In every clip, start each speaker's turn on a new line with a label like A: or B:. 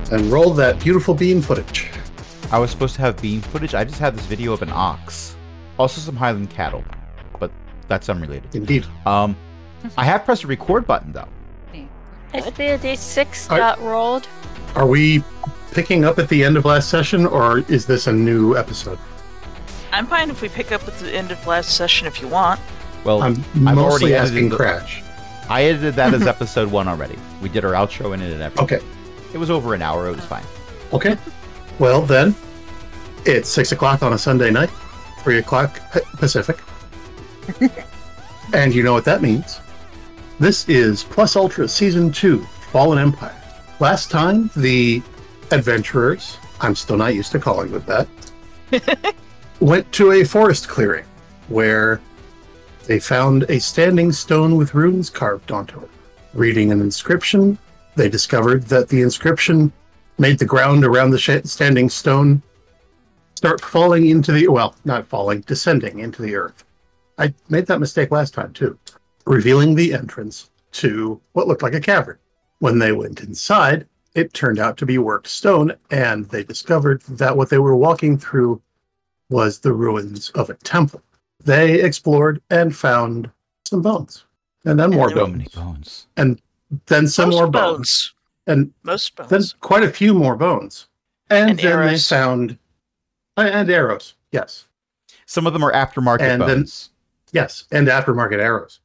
A: And roll that beautiful bean footage.
B: I was supposed to have bean footage. I just had this video of an ox. Also some Highland cattle, but that's unrelated.
A: Indeed.
B: I have pressed the record button, though.
C: Has the D6 got rolled?
A: Are we picking up at the end of last session, or is this a new episode?
D: I'm fine if we pick up at the end of last session if you want.
B: Well,
A: I'm
B: I've
A: mostly
B: already
A: asking
B: edited
A: Crash.
B: I edited that as episode 1 already. We did our outro in it and everything.
A: Okay.
B: It was over an hour. It was fine.
A: Okay. Well, then, it's 6 o'clock on a Sunday night, 3 o'clock Pacific. And you know what that means. This is Plus Ultra Season 2, Fallen Empire. Last time, the adventurers, I'm still not used to calling them that, went to a forest clearing where they found a standing stone with runes carved onto it. Reading an inscription, they discovered that the inscription made the ground around the standing stone start falling into the, well, not falling, descending into the earth. I made that mistake last time, too, revealing the entrance to what looked like a cavern. When they went inside, it turned out to be worked stone, and they discovered that what they were walking through was the ruins of a temple. They explored and found some bones, and then more
B: So
A: bones,
B: many bones.
A: and then some
D: Most
A: more bones, and
D: Most bones.
A: then quite a few more bones, and
D: And
A: then
D: arrows.
A: they found and arrows. Yes,
B: Some of them are aftermarket
A: And then-
B: bones.
A: yes, and aftermarket arrows.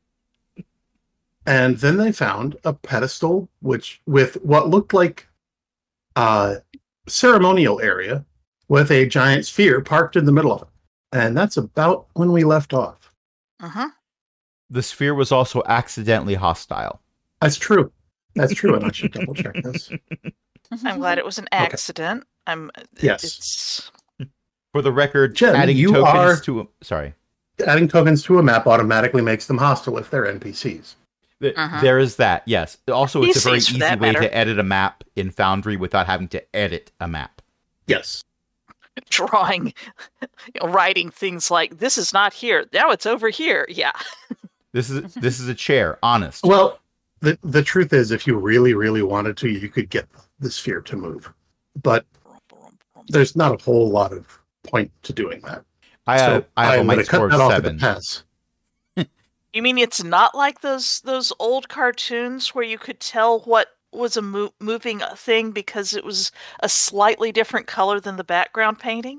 A: And then they found a pedestal, which with what looked like a ceremonial area with a giant sphere parked in the middle of it. And that's about when we left off.
D: Uh-huh.
B: The sphere was also accidentally hostile.
A: That's true. That's true, and I should double check this.
D: I'm glad it was an accident.
A: Yes.
D: It's
B: For the record,
A: Jen,
B: adding
A: you
B: tokens
A: are-
B: to... Sorry.
A: Adding tokens to a map automatically makes them hostile if they're NPCs.
B: There is that, yes. Also, it's a very
D: PCs for
B: easy
D: that
B: way
D: matter.
B: to edit a map in Foundry without having to edit a map.
A: Yes.
D: drawing, writing things like, this is not here. Now it's over here. Yeah.
B: This is a chair, honest.
A: Well, the truth is, if you really, really wanted to, you could get the sphere to move. But there's not a whole lot of point to doing that.
B: I have a
A: I'm going
B: might
A: to cut
B: score
A: that
B: of
A: off at the
B: 7.
A: pass.
D: You mean it's not like those old cartoons where you could tell what was a moving thing because it was a slightly different color than the background painting?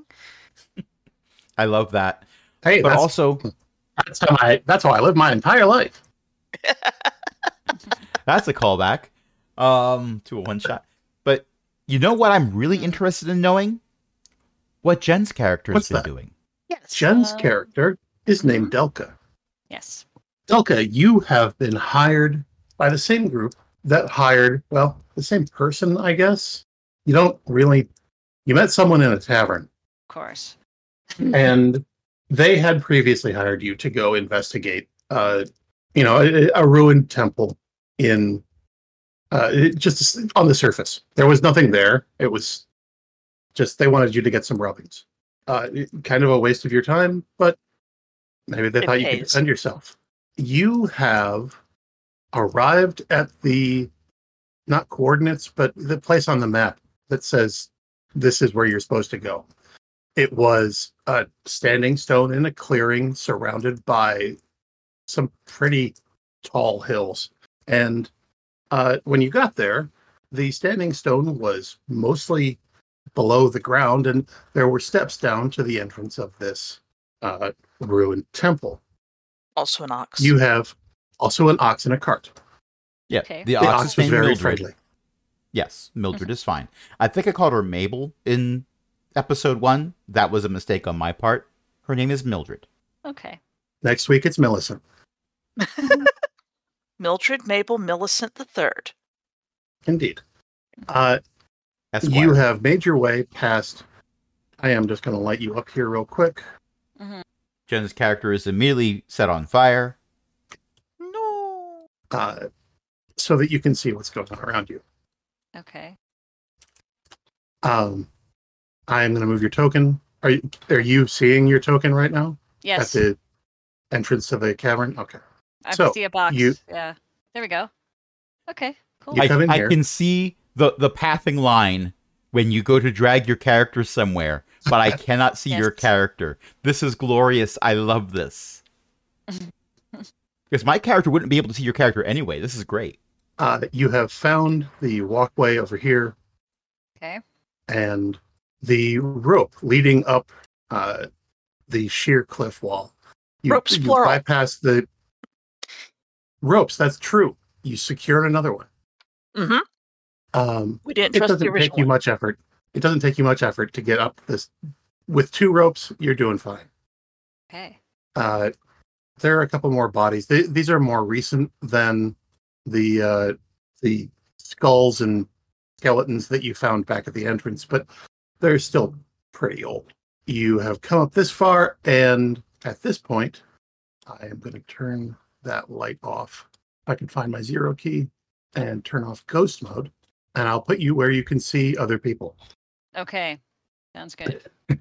B: I love that.
A: Hey,
B: But also,
A: that's how I live my entire life.
B: that's a callback to a one-shot. But you know what I'm really interested in knowing? What Jen's character has
A: What's
B: been
A: that?
B: doing.
C: Yes.
A: Jen's character is named Delka.
C: Yes.
A: Delka, you have been hired by the same group that hired, well, the same person, I guess. You met someone in a tavern,
C: Of course.
A: and they had previously hired you to go investigate, a ruined temple in, just on the surface. There was nothing there. It was just, they wanted you to get some rubbings. Kind of a waste of your time, but maybe they
D: It
A: thought you could
D: pays.
A: defend yourself. You have arrived at the, not coordinates, but the place on the map that says this is where you're supposed to go. It was a standing stone in a clearing surrounded by some pretty tall hills. And when you got there, the standing stone was mostly below the ground, and there were steps down to the entrance of this ruined temple.
D: Also an ox.
A: You have also an ox and a cart.
B: Yeah,
C: Okay.
B: the
A: The
B: ox
A: ox
B: is
A: was
B: named
A: very
B: Mildred.
A: friendly.
B: Yes, Mildred is fine. I think I called her Mabel in episode 1. That was a mistake on my part. Her name is Mildred.
C: Okay.
A: Next week, it's Millicent.
D: Mildred Mabel Millicent III.
A: Indeed.
B: Esquire.
A: You have made your way past. I am just going to light you up here real quick.
B: Jen's character is immediately set on fire.
D: No.
A: So that you can see what's going on around you.
C: Okay.
A: I am going to move your token. Are you seeing your token right now at
C: Yes.
A: the entrance of the cavern? Okay.
C: I
A: so,
C: see a box.
A: you-
C: Yeah. There we go. Okay. Cool.
A: You come in
B: I
A: here.
B: can see the pathing line when you go to drag your character somewhere, but I cannot see your character. This is glorious. I love this. Because my character wouldn't be able to see your character anyway. This is great.
A: You have found the walkway over here.
E: Okay.
A: And the rope leading up the sheer cliff wall.
D: Ropes,
A: you
D: plural.
A: bypass the ropes. That's true. You secured another one.
D: Mm-hmm. We didn't
A: It
D: trust the
A: doesn't
D: original
A: take you much effort. It doesn't take you much effort to get up this. With 2 ropes, you're doing fine.
E: Okay.
A: There are a couple more bodies. These are more recent than the skulls and skeletons that you found back at the entrance, but they're still pretty old. You have come up this far, and at this point, I am going to turn that light off. I can find my 0 key and turn off ghost mode, and I'll put you where you can see other people.
E: Okay. Sounds good.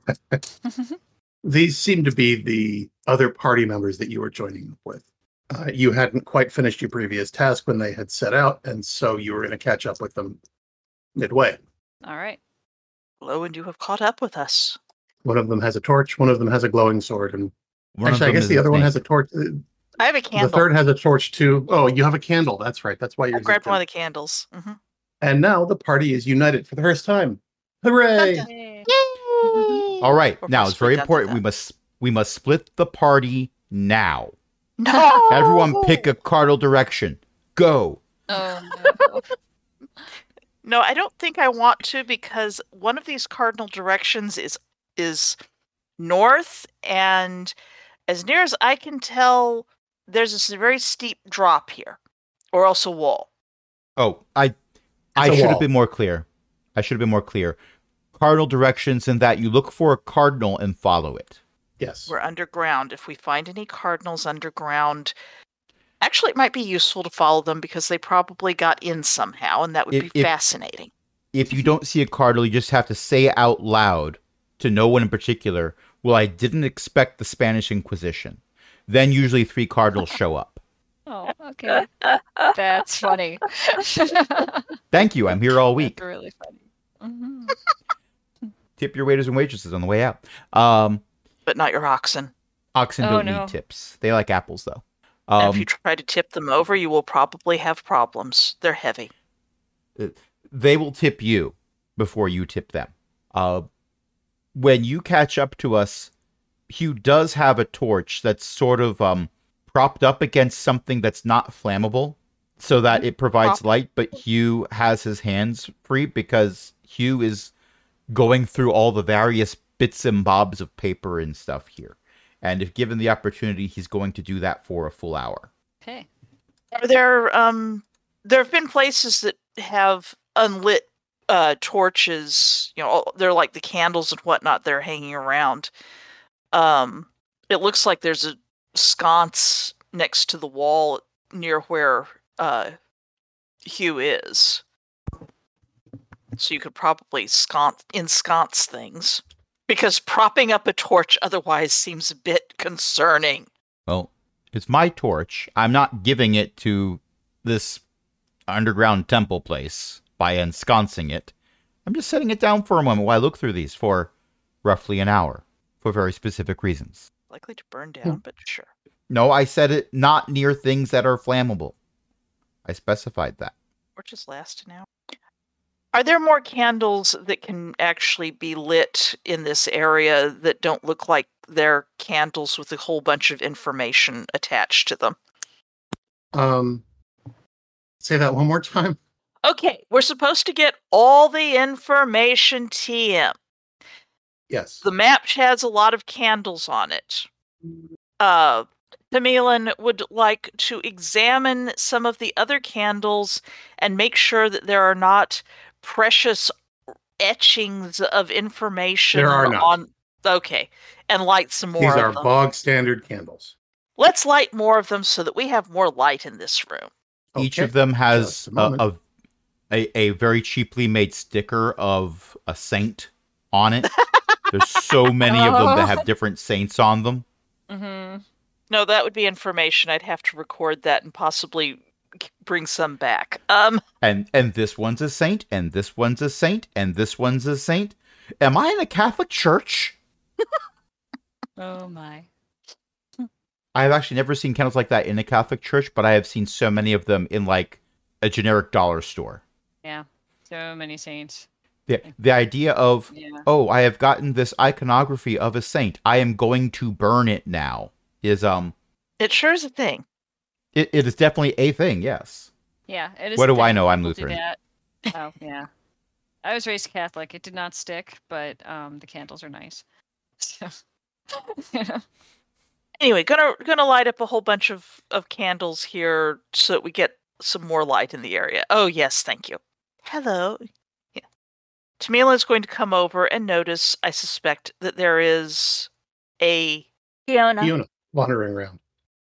A: These seem to be the other party members that you were joining up with. You hadn't quite finished your previous task when they had set out, and so you were going to catch up with them midway.
E: All right.
D: Hello, and you have caught up with us.
A: One of them has a torch, one of them has a glowing sword, and
B: One of
A: actually, I
B: them
A: guess
B: is
A: the
B: a
A: other one
B: snake.
A: has a torch.
D: I have a candle.
A: The third has a torch too. Oh, you have a candle. That's right. That's why you're
D: I grabbed
A: zipped
D: one of
A: in.
D: the candles. Mm-hmm.
A: And now the party is united for the first time. Hooray!
E: Yay.
B: All right.
D: We're
B: Now,
D: supposed
B: it's
D: to
B: very
D: be done
B: important.
D: with
B: We must split the party now.
D: No!
B: Everyone pick a cardinal direction. Go.
E: Oh, no.
D: No, I don't think I want to, because one of these cardinal directions is north, and as near as I can tell, there's this very steep drop here, or else a wall.
B: Oh, I
A: a
B: should
A: wall.
B: have been more clear. Cardinal directions in that you look for a cardinal and follow it.
A: Yes.
D: We're underground. If we find any cardinals underground, actually, it might be useful to follow them because they probably got in somehow, and that would be fascinating.
B: If you don't see a cardinal, you just have to say out loud to no one in particular, well, I didn't expect the Spanish Inquisition. Then usually 3 cardinals show up.
E: Oh, okay. That's funny.
B: Thank you. I'm here all week.
E: That's really funny. Mm-hmm.
B: Tip your waiters and waitresses on the way out.
D: But not your oxen.
B: Oxen
E: Oh,
B: don't
E: no.
B: need tips. They like apples, though.
D: And if you try to tip them over, you will probably have problems. They're heavy.
B: They will tip you before you tip them. When you catch up to us, Hugh does have a torch that's sort of propped up against something that's not flammable so that it provides light, but Hugh has his hands free because Hugh is going through all the various bits and bobs of paper and stuff here. And if given the opportunity, he's going to do that for a full hour.
E: Okay.
D: Are there have been places that have unlit torches, they're like the candles and whatnot, they're hanging around. It looks like there's a sconce next to the wall near where Hugh is. So you could probably ensconce things. Because propping up a torch otherwise seems a bit concerning.
B: Well, it's my torch. I'm not giving it to this underground temple place by ensconcing it. I'm just setting it down for a moment while I look through these for roughly an hour for very specific reasons.
D: Likely to burn down, but sure.
B: No, I said it not near things that are flammable. I specified that.
D: Torches last an hour. Are there more candles that can actually be lit in this area that don't look like they're candles with a whole bunch of information attached to them?
A: Say that one more time.
D: Okay, we're supposed to get all the information, TM.
A: Yes.
D: The map has a lot of candles on it. Tamilin would like to examine some of the other candles and make sure that there are not precious etchings of information.
A: There are not.
D: Okay, and light some more
A: These
D: of
A: are
D: them.
A: bog standard candles.
D: Let's light more of them so that we have more light in this room.
B: Each
A: Okay.
B: of them has
A: Just a moment.
B: a very cheaply made sticker of a saint on it. There's so many of them that have different saints on them.
E: Mm-hmm.
D: No, that would be information. I'd have to record that and possibly bring some back.
B: And this one's a saint, and this one's a saint, and this one's a saint. Am I in a Catholic church?
E: Oh my.
B: I have actually never seen candles like that in a Catholic church, but I have seen so many of them in like a generic dollar store.
E: Yeah. So many saints.
B: The idea of,
E: Yeah.
B: oh, I have gotten this iconography of a saint. I am going to burn it now. Is
D: It sure is a thing.
B: it is definitely a thing. Yes.
E: Yeah. It is
B: What
E: a
B: do I
E: thing.
B: know? I'm
E: People do
B: Lutheran.
E: that. Oh yeah. I was raised Catholic. It did not stick, but the candles are nice. So,
D: Anyway, gonna light up a whole bunch of candles here so that we get some more light in the area. Oh yes, thank you. Hello. Yeah. Tamila is going to come over and notice, I suspect, that there is a
C: Fiona.
A: Fiona wandering around.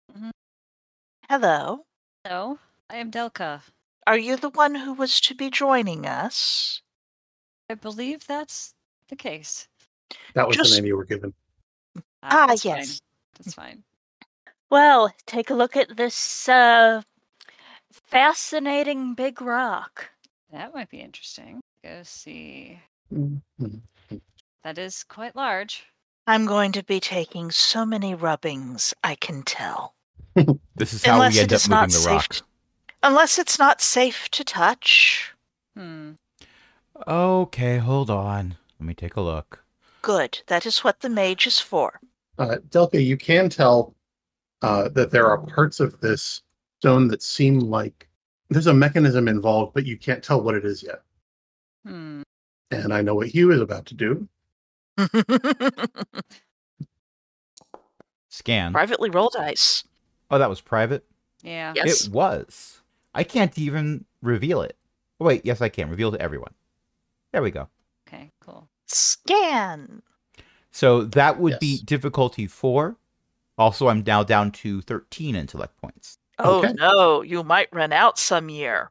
D: hello.
E: Hello, I am Delka.
D: Are you the one who was to be joining us?
E: I believe that's the case.
A: That was
D: Just-
A: the name you were given.
E: That's
D: yes.
E: Fine. That's fine.
C: Well, take a look at this fascinating big rock.
E: That might be interesting. Go see.
A: Mhm.
E: That is quite large.
D: I'm going to be taking so many rubbings, I can tell.
B: This is how
D: Unless
B: we
D: it
B: end up
D: is not
B: moving the
D: safe
B: rock.
D: to- Unless it's not safe to touch.
B: Okay, hold on. Let me take a look.
D: Good. That is what the mage is for.
A: Delka, you can tell that there are parts of this stone that seem like there's a mechanism involved, but you can't tell what it is yet. And I know what Hugh is about to do.
B: Scan.
D: Privately roll dice.
B: Oh, that was private?
E: Yeah.
D: Yes.
B: It was. I can't even reveal it. Oh, wait, yes, I can. Reveal to everyone. There we go.
E: Okay, cool.
D: Scan.
B: So that would be
A: Yes.
B: difficulty 4. Also, I'm now down to 13 intellect points.
D: Oh
A: Okay.
D: no, you might run out some year.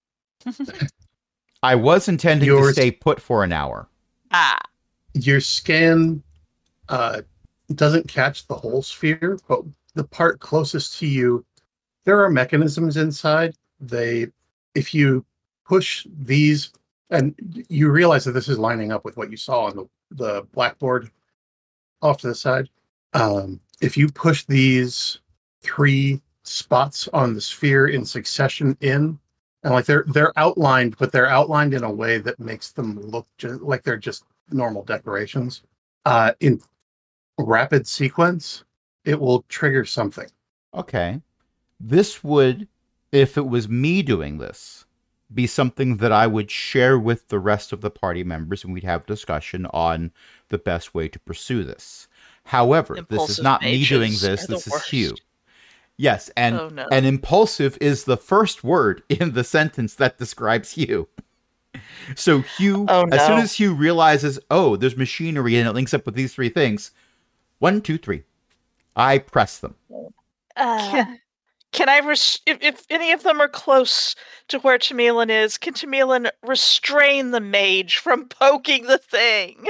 B: I was intending to
A: Yours-
B: stay put for an hour.
D: Ah.
A: Your scan doesn't catch the whole sphere, but the part closest to you, there are mechanisms inside. If you push these, and you realize that this is lining up with what you saw on the blackboard off to the side. If you push these 3 spots on the sphere in succession in, and like they're outlined, but they're outlined in a way that makes them look like they're just normal decorations. In rapid sequence, it will trigger something.
B: Okay. This would, if it was me doing this, be something that I would share with the rest of the party members, and we'd have a discussion on the best way to pursue this. However, this is
D: Impulsive
B: not me doing
D: mages
B: this.
D: are the
B: This is
D: worst.
B: Hugh. Yes, and
D: Oh, no.
B: and impulsive is the first word in the sentence that describes Hugh. So Hugh,
D: Oh,
B: as soon
D: no.
B: as Hugh realizes, oh, there's machinery and it links up with these 3 things, 1, 2, 3. I press them.
D: Can I, if any of them are close to where Tamilin is, can Tamilin restrain the mage from poking the thing?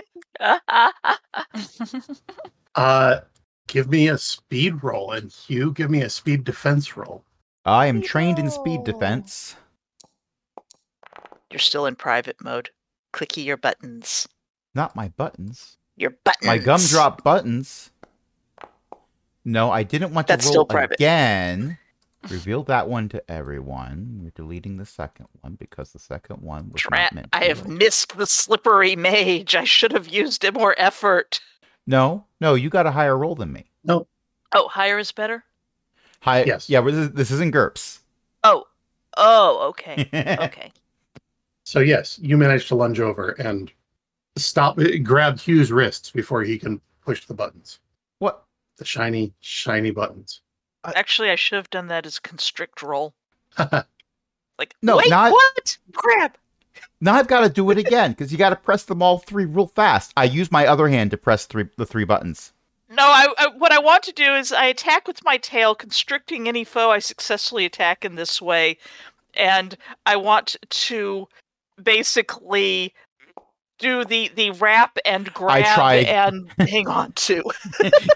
A: Give me a speed roll, and Hugh, give me a speed defense roll.
B: I am trained in speed defense.
D: You're still in private mode. Clicky your buttons.
B: Not my buttons.
D: Your buttons.
B: My gumdrop buttons. No, I didn't want to
D: That's
B: roll
D: still private.
B: again. Reveal that one to everyone. We're deleting the second one because the second one was not
D: Drat,
B: meant
D: I
B: to
D: have
B: be.
D: missed the slippery mage. I should have used more effort.
B: No, you got a higher roll than me.
D: Oh, higher is better?
B: High,
A: Yes.
B: Yeah, but this isn't GURPS.
D: Oh, okay. Okay.
A: So yes, you managed to lunge over and grab Hugh's wrists before he can push the buttons.
B: What?
A: The shiny, shiny buttons.
D: Actually, I should have done that as constrict roll. Like,
B: No,
D: wait,
B: not-
D: what? Crap.
B: Now I've got to do it again because you got to press them all 3 real fast. I use my other hand to press the 3 buttons.
D: No, what I want to do is I attack with my tail, constricting any foe I successfully attack in this way, and I want to basically do the wrap and grab
B: tried.
D: and hang on to.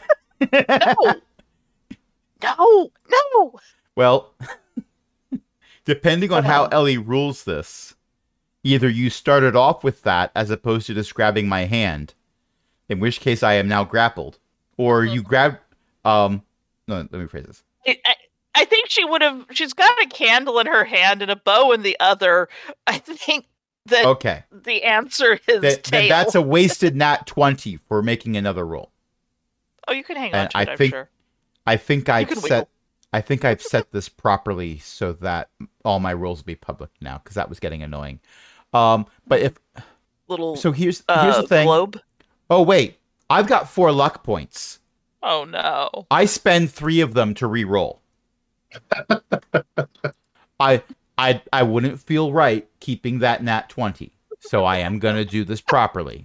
D: No.
B: Well, depending on how Ellie rules this, either you started off with that as opposed to just grabbing my hand, in which case I am now grappled, or you grab. No, let me phrase this.
D: I think she would have. She's got a candle in her hand and a bow in the other. I think that
B: Okay.
D: the answer is tail.
B: That's a wasted nat 20 for making another roll.
D: Oh, you can hang
B: And
D: on to
B: I
D: it, I'm
B: think-
D: sure.
B: I think I've
D: can
B: set.
D: wiggle.
B: I think I've set this properly so that all my rolls will be public now, because that was getting annoying. But if
D: Little
B: so, here's the thing.
D: globe.
B: Oh wait, I've got 4 luck points.
D: Oh no.
B: I spend 3 of them to re-roll. I wouldn't feel right keeping that nat 20, so I am gonna do this properly.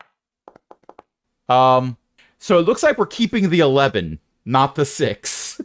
B: So it looks like we're keeping the 11, not the 6.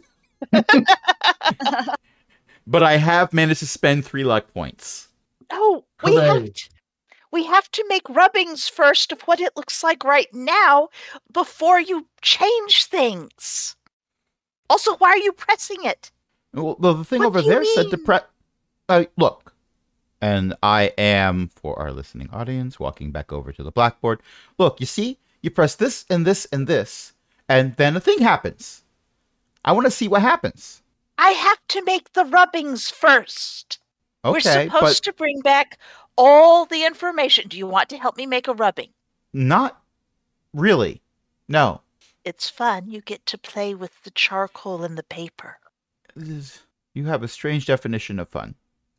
B: But I have managed to spend 3 luck points.
D: Oh,
A: Hooray.
D: we have to make rubbings first of what it looks like right now before you change things. Also, why are you pressing it?
B: Well, the thing
D: What
B: over
D: do you
B: there said to
D: mean?
B: press. Look, and I am, for our listening audience, walking back over to the blackboard. Look, you see, you press this and this and this, and then a thing happens. I want to see what happens.
D: I have to make the rubbings first. We're
B: Okay,
D: supposed to bring back all the information. Do you want to help me make a rubbing?
B: not really. No.
D: It's fun. You get to play with the charcoal and the paper.
B: You have a strange definition of fun.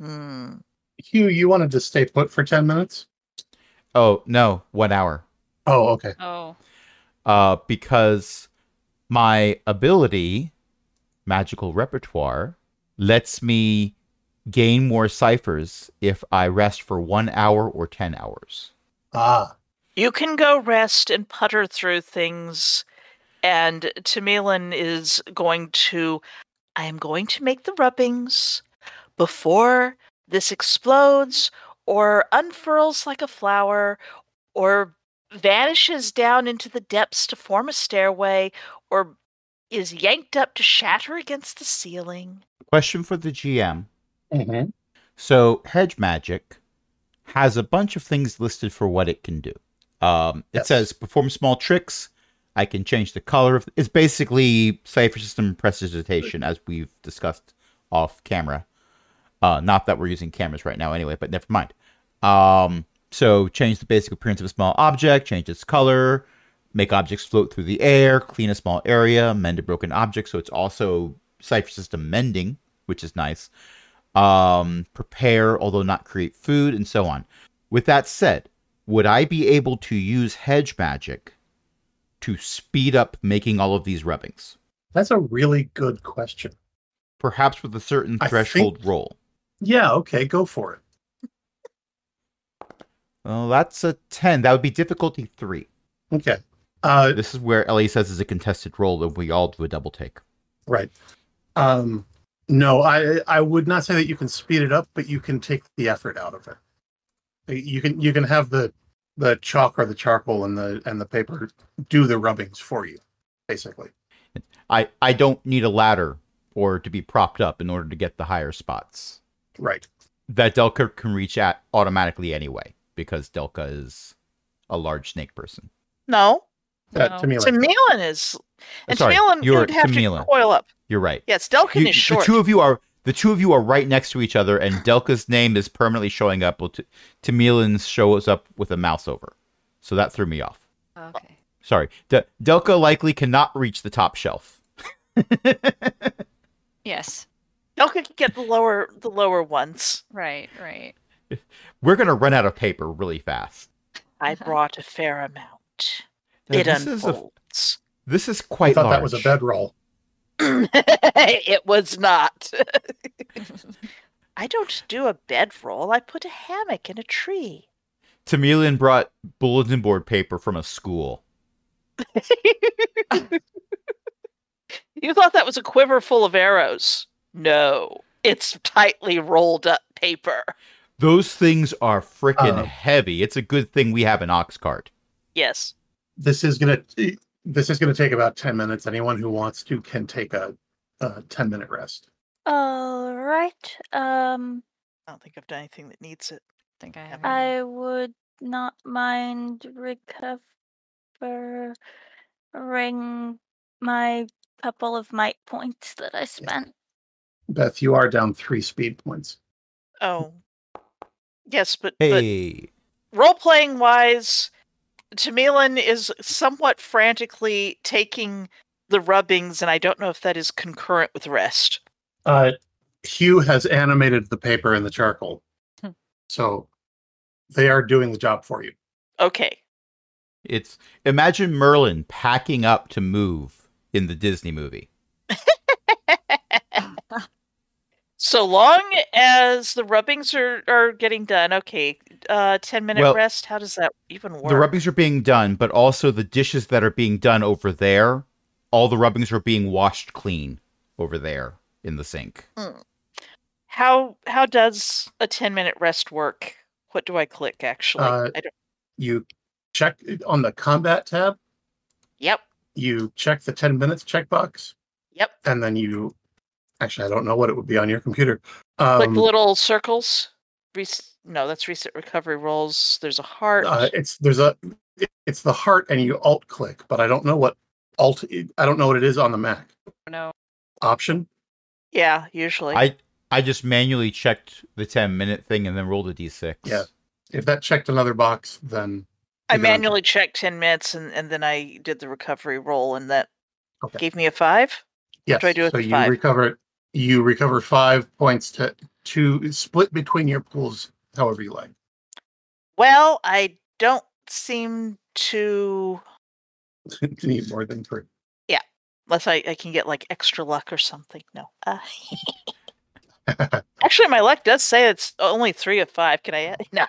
A: Hugh, you wanted to stay put for 10 minutes?
B: Oh, no, 1 hour.
A: Oh, okay.
E: Oh.
B: Because my ability, Magical Repertoire, lets me gain more ciphers if I rest for 1 hour or 10 hours.
A: Ah,
D: You can go rest and putter through things, and Tamilin is going to... I am going to make the rubbings before this explodes or unfurls like a flower or vanishes down into the depths to form a stairway or is yanked up to shatter against the ceiling.
B: Question for the GM.
A: mhm.
B: So, Hedge Magic has a bunch of things listed for what it can do. It
A: Yes.
B: says perform small tricks. I can change the color of. It's basically cipher system prestidigitation, as we've discussed off camera. Not that we're using cameras right now, anyway. But never mind. So change the basic appearance of a small object, change its color, make objects float through the air, clean a small area, mend a broken object. So it's also cipher system mending, which is nice. Prepare, although not create food, and so on. With that said, would I be able to use Hedge Magic to speed up making all of these rubbings?
A: That's a really good question.
B: Perhaps with a certain
A: I
B: threshold roll.
A: Yeah, okay, go for it.
B: Well, that's a 10. That would be difficulty 3.
A: Okay.
B: This is where Ellie says is a contested roll, and we all do a double take.
A: Right. No, I would not say that you can speed it up, but you can take the effort out of it. You can have the chalk or the charcoal and the paper do the rubbings for you, basically.
B: I don't need a ladder or to be propped up in order to get the higher spots.
A: Right.
B: That Delka can reach at automatically anyway, because Delka is a large snake person.
D: No,
E: No.
A: Tamila.
D: Tamilin is... And
B: Sorry,
D: Tamilin
B: you're
D: would have
B: Tamila.
D: to coil up.
B: You're right.
D: Yes, Delkin is short.
B: The two of you are right next to each other, and Delka's name is permanently showing up. Well, Tamilin's shows up with a mouse over, so that threw me off.
E: Okay.
B: Sorry, Delka likely cannot reach the top shelf.
E: Yes.
D: Delkin can get the lower ones.
E: Right.
B: We're gonna run out of paper really fast.
D: I brought a fair amount.
B: Now,
D: It
B: this
D: unfolds.
B: This is
A: I
B: quite
A: thought
B: large.
A: that was a bedroll.
D: It was not. I don't do a bedroll. I put a hammock in a tree.
B: Tamilin brought bulletin board paper from a school.
D: You thought that was a quiver full of arrows. No, it's tightly rolled up paper.
B: Those things are frickin'
A: Oh.
B: heavy. It's a good thing we have an ox cart.
D: Yes.
A: This is gonna take about 10 minutes. Anyone who wants to can take a 10-minute rest.
C: All right.
D: I don't think I've done anything that needs it.
E: think I have.
C: I would not mind recovering my couple of might points that I spent.
A: Beth, you are down 3 speed points.
D: Oh. Yes, but
B: Hey,
D: role-playing wise, Tamilin is somewhat frantically taking the rubbings, and I don't know if that is concurrent with rest.
A: Hugh has animated the paper and the charcoal. So they are doing the job for you.
D: Okay.
B: imagine Merlin packing up to move in the Disney movie.
D: So long as the rubbings are getting done, okay. 10-minute
B: Well,
D: rest, how does that even work?
B: The rubbings are being done, but also the dishes that are being done over there, all the rubbings are being washed clean over there in the sink.
D: How does a 10-minute rest work? What do I click, actually? I don't...
A: You check on the combat tab.
D: Yep.
A: You check the 10 minutes checkbox.
D: Yep.
A: And then you... Actually, I don't know what it would be on your computer.
D: Click the little circles. No, that's reset recovery rolls. There's a heart.
A: It's the heart, and you alt click, but I don't know what I don't know what it is on the Mac.
E: No.
A: Option.
D: Yeah, usually.
B: I just manually checked the 10-minute thing and then rolled a d6.
A: Yeah. If that checked another box, then
D: I manually checked 10 minutes and then I did the recovery roll, and that gave me a 5.
A: Yes.
D: What do I do with
A: so
D: the
A: you
D: 5?
A: You recover 5 points to split between your pools, however you like.
D: Well, I don't seem to
A: need more than 3.
D: Yeah, unless I can get like extra luck or something. No. Actually, my luck does say it's only 3 of 5. Can I? No.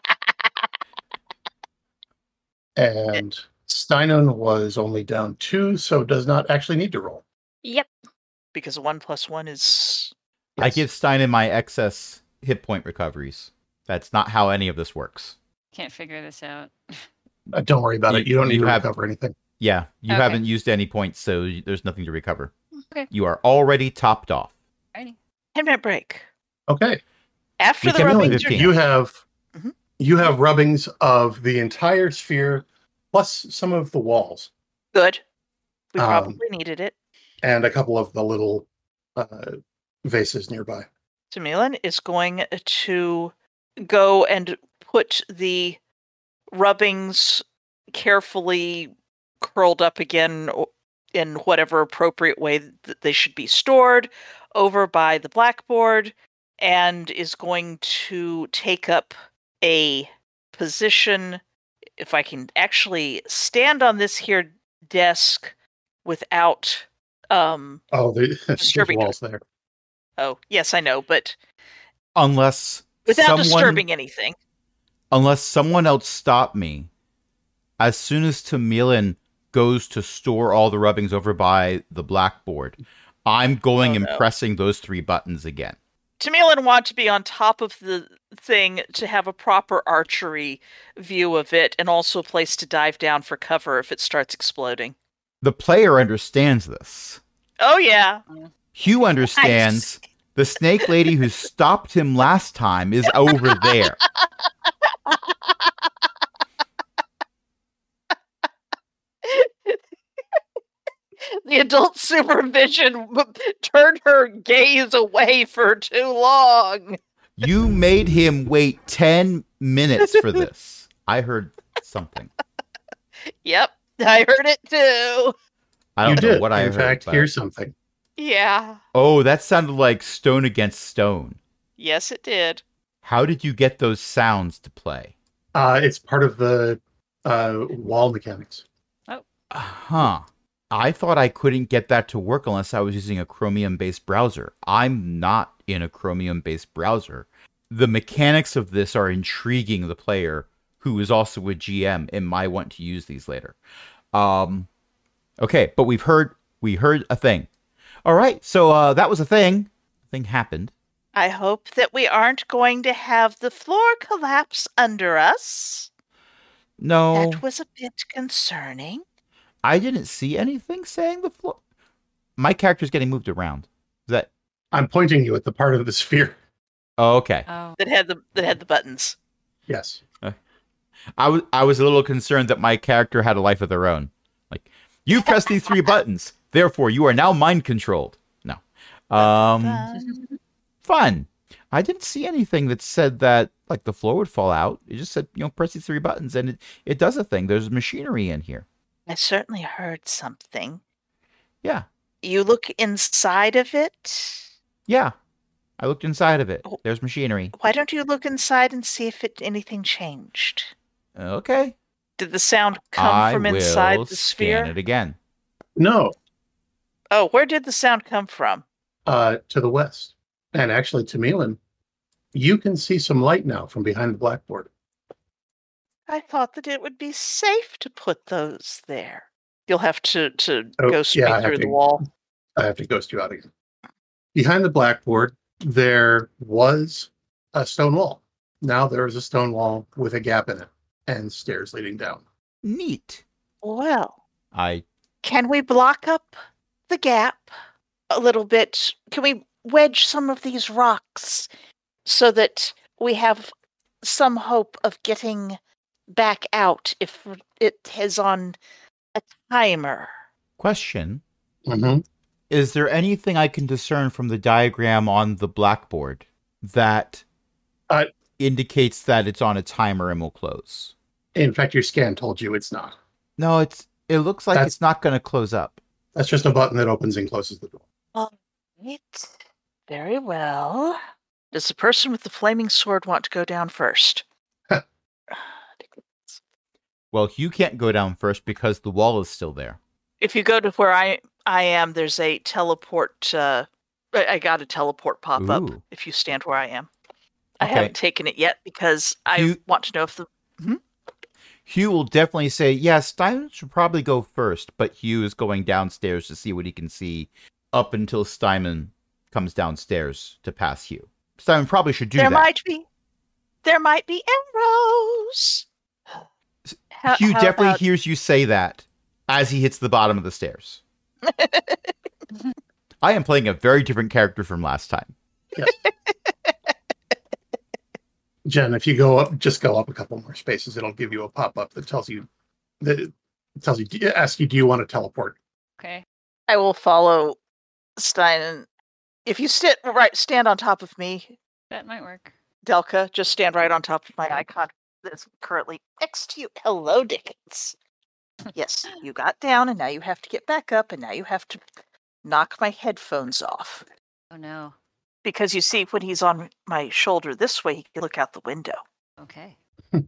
A: And Steinon was only down 2, so does not actually need to roll.
C: Yep.
D: Because 1 + 1 is...
B: Yes. I give Steinen my excess hit point recoveries. That's not how any of this works.
E: Can't figure this out.
A: Don't worry about it. You don't need to recover anything.
B: Yeah, you haven't used any points, so there's nothing to recover.
E: Okay.
B: You are already topped off.
E: Alrighty.
D: 10-minute break.
A: Okay.
D: After the rubbings are done.
A: You have rubbings of the entire sphere, plus some of the walls.
D: Good. We probably needed it.
A: And a couple of the little vases nearby.
D: Tamilin is going to go and put the rubbings carefully curled up again in whatever appropriate way that they should be stored over by the blackboard, and is going to take up a position. If I can actually stand on this here desk without
A: disturbing walls there.
D: Oh, yes, I know, but
B: unless
D: without disturbing anything.
B: Unless someone else stopped me, as soon as Tamilin goes to store all the rubbings over by the blackboard, I'm going and pressing those 3 buttons again.
D: Tamilin want to be on top of the thing to have a proper archery view of it, and also a place to dive down for cover if it starts exploding.
B: The player understands this.
D: Oh, yeah.
B: Hugh understands. Nice. The snake lady who stopped him last time is over there.
D: The adult supervision turned her gaze away for too long.
B: You made him wait 10 minutes for this. I heard something.
D: Yep, I heard it too.
B: I don't know what I heard.
A: In fact, here's something.
D: Yeah.
B: Oh, that sounded like stone against stone.
D: Yes, it did.
B: How did you get those sounds to play?
A: It's part of the wall mechanics.
E: Oh.
B: Huh. I thought I couldn't get that to work unless I was using a Chromium-based browser. I'm not in a Chromium-based browser. The mechanics of this are intriguing the player, who is also a GM and might want to use these later. Okay, but we heard a thing. All right, so that was a thing. A thing happened.
D: I hope that we aren't going to have the floor collapse under us.
B: No.
D: That was a bit concerning.
B: I didn't see anything saying the floor. My character's getting moved around. Is that?
A: I'm pointing you at the part of the sphere.
B: Oh, okay.
E: Oh.
D: That had the buttons.
A: Yes.
B: I was a little concerned that my character had a life of their own. Like, you press these 3 buttons, therefore you are now mind controlled. No. Fun. I didn't see anything that said that like the floor would fall out. It just said, press these 3 buttons and it does a thing. There's machinery in here.
D: I certainly heard something.
B: Yeah.
D: You look inside of it?
B: Yeah. I looked inside of it. There's machinery.
D: Why don't you look inside and see if anything changed?
B: Okay.
D: Did the sound come from inside the sphere?
B: Scan it again.
A: No.
D: Oh, where did the sound come from?
A: To the west. And actually, to Milan, you can see some light now from behind the blackboard.
D: I thought that it would be safe to put those there. You'll have to
A: Oh,
D: ghost
A: yeah, I
D: me
A: have
D: through the
A: to-
D: wall.
A: I have to ghost you out again. Behind the blackboard, there was a stone wall. Now there is a stone wall with a gap in it and stairs leading down.
B: Neat.
D: Well,
B: I
D: can we block up the gap a little bit? Can we wedge some of these rocks so that we have some hope of getting back out if it is on a timer?
B: question.
A: Mm-hmm.
B: Is there anything I can discern from the diagram on the blackboard that indicates that it's on a timer and will close?
A: In fact, your scan told you it's not.
B: No, it looks like
A: That's-
B: it's not going to close up.
A: That's just a button that opens and closes the door.
D: All right. Very well. Does the person with the flaming sword want to go down first?
B: Well, you can't go down first because the wall is still there.
D: If you go to where I am, there's a teleport. I got a teleport pop up
B: Ooh.
D: if you stand where I am. I
B: Okay.
D: haven't taken it yet because I
B: You-
D: want to know if the.
B: Hugh will definitely say, yes, Steinman should probably go first, but Hugh is going downstairs to see what he can see up until Steinman comes downstairs to pass Hugh. Steinman probably should do
D: There
B: that.
D: There might be arrows.
B: Hugh
D: How
B: definitely
D: about-
B: hears you say that as he hits the bottom of the stairs. I am playing a very different character from last time.
A: Yes. Jen, if you go up, just go up a couple more spaces. It'll give you a pop-up that tells you, asks you, do you want to teleport?
E: Okay.
D: I will follow Stein. If you stand on top of me,
E: That might work.
D: Delka, just stand right on top of my icon that's currently next to you. Hello, Dickens. Yes, you got down, and now you have to get back up, and now you have to knock my headphones off.
E: Oh no.
D: Because you see, when he's on my shoulder this way, he can look out the window.
E: Okay.
A: You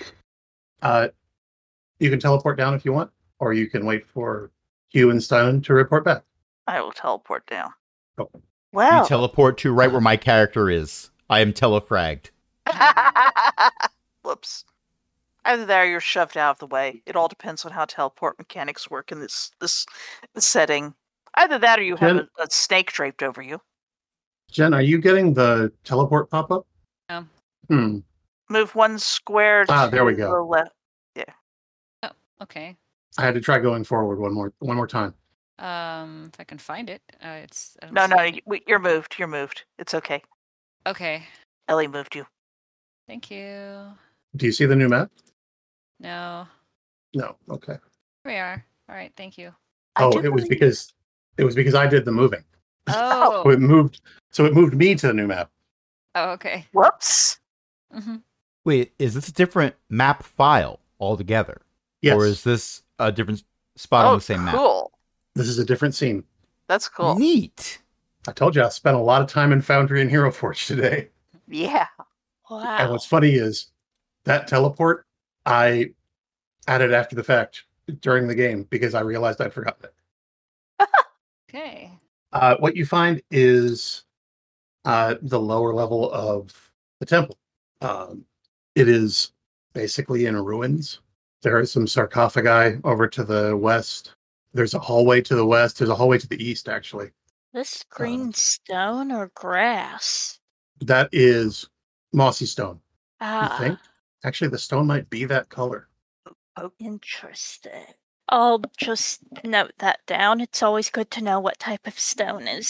A: can teleport down if you want, or you can wait for Hugh and Stein to report back.
D: I will teleport down.
A: Oh.
D: Well,
B: You teleport to right where my character is. I am telefragged.
D: whoops. Either that or you're shoved out of the way. It all depends on how teleport mechanics work in this setting. Either that or you have
A: Jen-
D: a snake draped over you.
A: Jen, are you getting the teleport pop-up?
E: No.
D: Move one square to
A: There we go.
D: the left.
E: Okay.
A: I had to try going forward one more time.
E: If I can find it, it's. I don't
D: No,
E: see
D: no,
E: it.
D: you're moved. You're moved. It's okay.
E: Okay.
D: Ellie moved you.
E: Thank you.
A: Do you see the new map?
E: No.
A: No. Okay.
E: Here we are. All right. Thank you.
A: Oh, it was because I did the moving.
E: Oh.
A: So it moved me to the new map.
E: Oh. Okay.
D: Whoops.
E: Mm-hmm.
B: Wait, is this a different map file altogether?
A: Yes.
B: Or is this a different spot on the same map?
D: Cool.
A: This is a different scene.
D: That's cool.
B: Neat.
A: I told you I spent a lot of time in Foundry and Hero Forge today.
D: Yeah.
A: And
C: Wow.
A: what's funny is that teleport I added after the fact during the game because I realized I'd forgotten it.
E: Okay.
A: What you find is the lower level of the temple. It is basically in ruins. There are some sarcophagi over to the west. There's a hallway to the west. There's a hallway to the east, actually.
C: This green stone or grass?
A: That is mossy stone. You
C: Ah,
A: think? Actually, the stone might be that color.
C: interesting. I'll just note that down. It's always good to know what type of stone is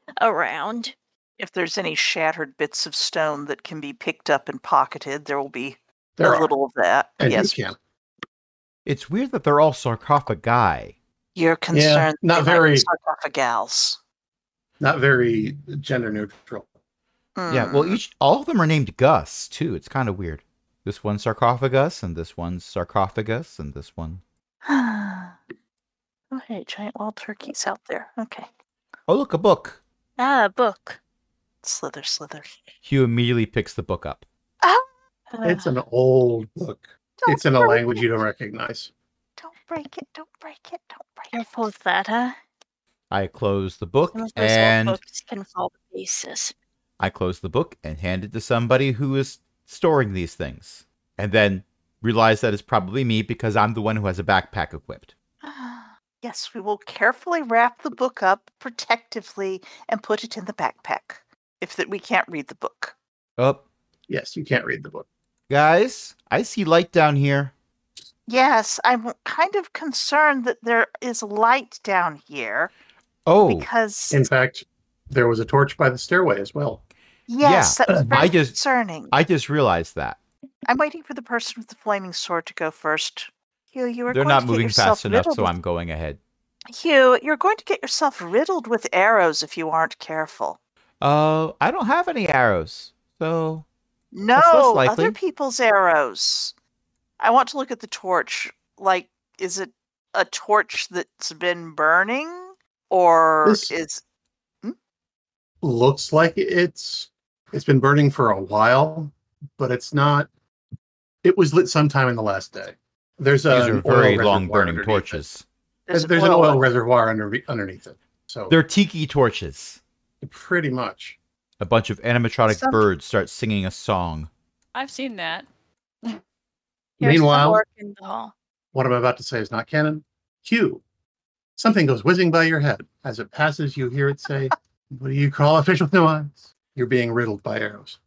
C: around.
D: If there's any shattered bits of stone that can be picked up and pocketed, there will be
A: There
D: a
A: are.
D: little of that.
A: And
D: yes,
A: you can.
B: It's weird that they're all sarcophagi.
D: you're concerned.
A: not
D: they might
A: very-
D: be sarcophagals.
A: Not very gender neutral.
B: Yeah, well, all of them are named Gus too. It's kind of weird. This one's sarcophagus, and this one's sarcophagus, and this one.
D: Oh, hey, giant wild turkeys out there. Okay.
B: Oh, look, a book.
C: Ah, a book.
D: Slither, slither.
B: Hugh immediately picks the book up.
A: It's an old book.
D: Don't
A: It's in a
D: break
A: language
D: it.
A: you don't recognize.
D: Don't break it. Don't break it. Don't break it.
C: Careful with that, huh?
B: I close the book
C: Some of those old
B: and
C: books can fall to pieces.
B: I close the book and hand it to somebody who is storing these things, and then realize that it's probably me because I'm the one who has a backpack equipped.
D: Yes, we will carefully wrap the book up protectively and put it in the backpack. If that we can't read the book.
B: Oh,
A: Yes, you can't read the book.
B: guys, I see light down here.
D: Yes, I'm kind of concerned that there is light down here
B: Oh,
D: because
A: In fact, there was a torch by the stairway as well.
D: yes,
B: yeah,
D: that was very
B: I just-
D: concerning.
B: I just realized that.
D: I'm waiting for the person with the flaming sword to go first. Hugh, you are
B: They're
D: going
B: not
D: to get
B: moving
D: yourself
B: fast enough,
D: riddled
B: so
D: with-
B: I'm going ahead.
D: Hugh, you're going to get yourself riddled with arrows if you aren't careful.
B: I don't have any arrows, so
D: No,
B: less likely.
D: other people's arrows. I want to look at the torch. Like, is it a torch that's been burning? Or
A: This-
D: is...
A: Looks like it's been burning for a while, but it's not. It was lit sometime in the last day. There's
B: these
A: an
B: are very
A: oil
B: long
A: reservoir
B: burning
A: underneath
B: torches.
A: it. There's an oil reservoir underneath it. So
B: They're tiki torches.
A: pretty much.
B: A bunch of animatronic
D: Some-
B: birds start singing a song.
E: I've seen that.
C: Here's
A: Meanwhile-
C: the fork in the hall.
A: What I'm about to say is not canon. Hugh, something goes whizzing by your head. As it passes, you hear it say, "What do you call official nuance?" You're being riddled by arrows.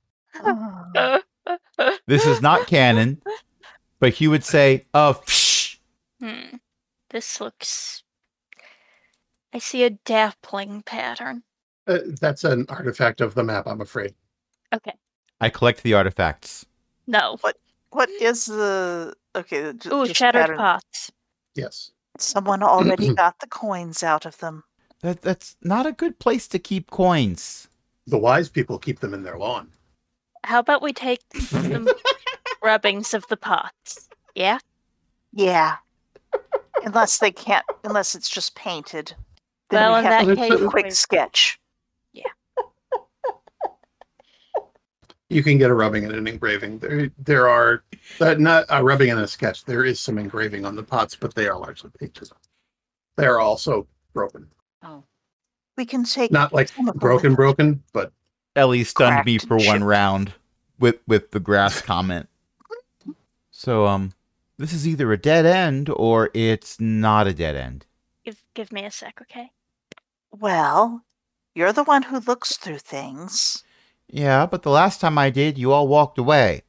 B: This is not canon, but Hugh would say, psh.
C: This looks... I see a dappling pattern.
A: That's an artifact of the map, I'm afraid.
C: Okay.
B: I collect the artifacts.
C: No.
D: What is the... Okay,
C: Ooh,
D: just
C: shattered
D: pattern.
C: pots.
A: Yes.
D: Someone already got the coins out of them.
B: That's not a good place to keep coins.
A: The wise people keep them in their lawn.
C: How about we take some rubbings of the pots? Yeah?
D: Yeah. Unless it's just painted. Then
C: Well,
D: we
C: in
D: have
C: that
D: to
C: case,
D: do a quick sketch.
A: You can get a rubbing and an engraving. There are not a rubbing and a sketch. There is some engraving on the pots, but they are largely painted. They are also broken.
E: Oh.
D: We can take
A: Not like
D: some of them
A: broken, but
B: Ellie stunned me
D: Cracked
B: for one
D: chipped.
B: round with the grass comment. So, this is either a dead end or it's not a dead end.
C: Give me a sec, okay?
D: Well, you're the one who looks through things.
B: Yeah, but the last time I did, you all walked away.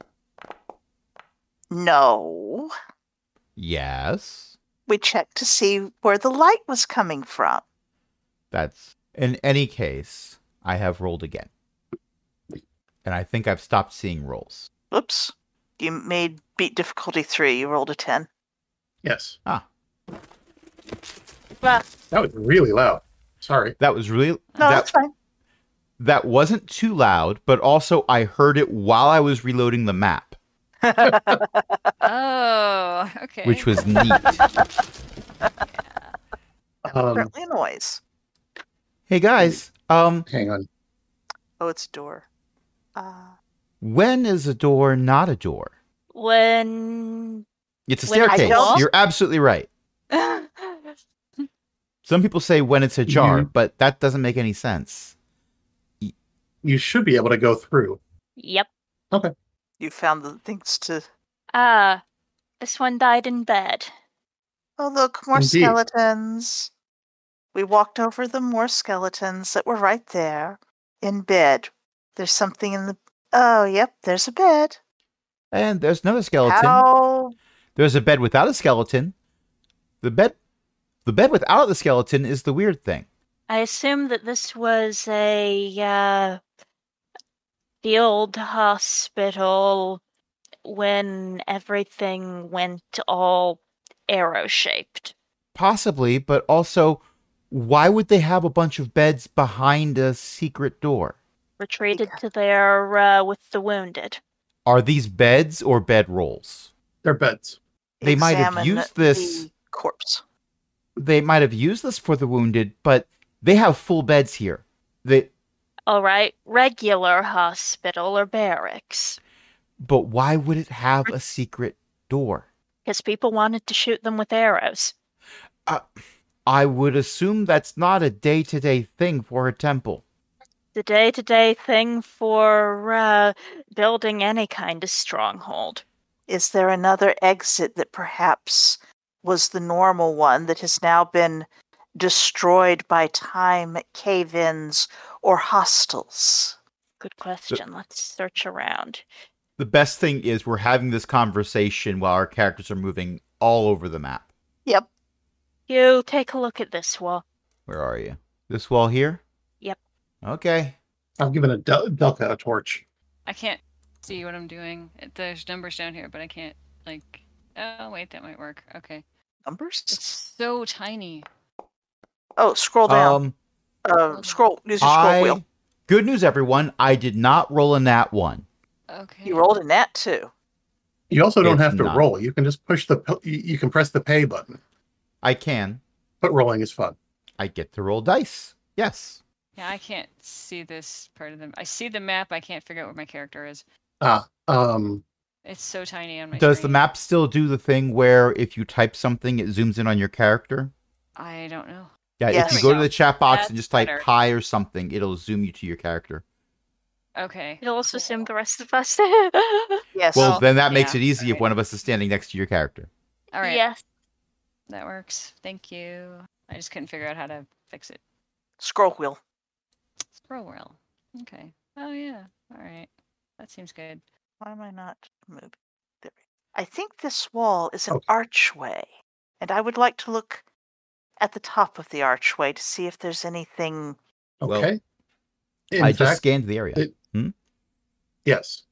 D: No.
B: Yes.
D: We checked to see where the light was coming from.
B: That's... In any case, I have rolled again. And I think I've stopped seeing rolls.
D: Oops. You made beat difficulty 3. You rolled a 10.
A: yes.
C: Well,
A: That was really loud. Sorry.
B: That was really...
D: No, that's fine.
B: That wasn't too loud, but also I heard it while I was reloading the map,
E: Oh, okay.
B: which was neat.
D: Apparently a noise.
B: Hey guys,
A: Hang on.
D: Oh, it's a door.
B: when is a door not a door?
C: when...
B: It's a
C: When it's
D: a
B: staircase.
D: wall?
B: You're absolutely right. Some people say when it's ajar, but that doesn't make any sense.
A: You should be able to go through.
C: Yep.
D: You found the things to...
C: This one died in bed.
D: Oh, look, more
A: Indeed.
D: skeletons. We walked over them, more skeletons that were right there in bed. There's something in the... Oh, yep, there's a bed.
B: And there's another skeleton.
D: How...
B: There's a bed without a skeleton. The bed without the skeleton is the weird thing.
C: I assume that this was the old hospital when everything went all arrow-shaped.
B: Possibly, but also, why would they have a bunch of beds behind a secret door?
C: Retreated to there with the wounded.
B: Are these beds or bedrolls?
A: They're beds.
B: They might have
D: Examine
B: used this.
D: the corpse.
B: They might have used this for the wounded, but they have full beds here.
C: All right, regular hospital or barracks.
B: But why would it have a secret door?
C: Because people wanted to shoot them with arrows.
B: I would assume that's not a day-to-day thing for a temple.
C: The day-to-day thing for building any kind of stronghold.
D: Is there another exit that perhaps was the normal one that has now been destroyed by time, cave-ins, or hostels?
C: Good question. Let's search around.
B: The best thing is we're having this conversation while our characters are moving all over the map.
D: Yep.
C: You take a look at this wall.
B: Where are you? This wall here?
C: Yep.
B: Okay.
A: I've given Delka a torch.
E: I can't see what I'm doing. There's numbers down here, but I can't, like... Oh, wait, that might work. Okay.
D: Numbers?
E: It's so tiny.
D: Oh, scroll down. Scroll. Use your scroll wheel.
B: Good news, everyone. I did not roll a nat 1.
E: Okay.
D: You rolled a nat 2.
A: You also don't
B: It's
A: have to
B: not.
A: roll. You can just push you can press the pay button.
B: I can.
A: But rolling is fun.
B: I get to roll dice. Yes.
E: Yeah, I can't see this part of them. I see the map. I can't figure out where my character is.
C: It's
E: so tiny on my
B: Does the
E: screen.
B: map still do the thing where if you type something, it zooms in on your character?
E: I don't know.
B: Yeah,
D: Yes.
B: if you go to the chat box
E: That's
B: and just type
E: better.
B: hi or something, it'll zoom you to your character.
E: Okay.
C: It'll also
E: cool.
C: assume the rest of us.
D: Yes.
B: Well,
E: Oh,
B: then that makes
E: yeah,
B: it easy if
E: alright.
B: one of us is standing next to your character.
E: All right.
C: Yes.
E: That works. Thank you. I just couldn't figure out how to fix it.
D: Scroll wheel.
E: Scroll wheel. Okay. Oh, yeah. All right. That seems good.
D: Why am I not moving? There. I think this wall is an
A: Okay.
D: archway, and I would like to look at the top of the archway to see if there's anything.
B: Well,
A: Okay. In
B: I just
A: fact,
B: scanned the area.
A: yes.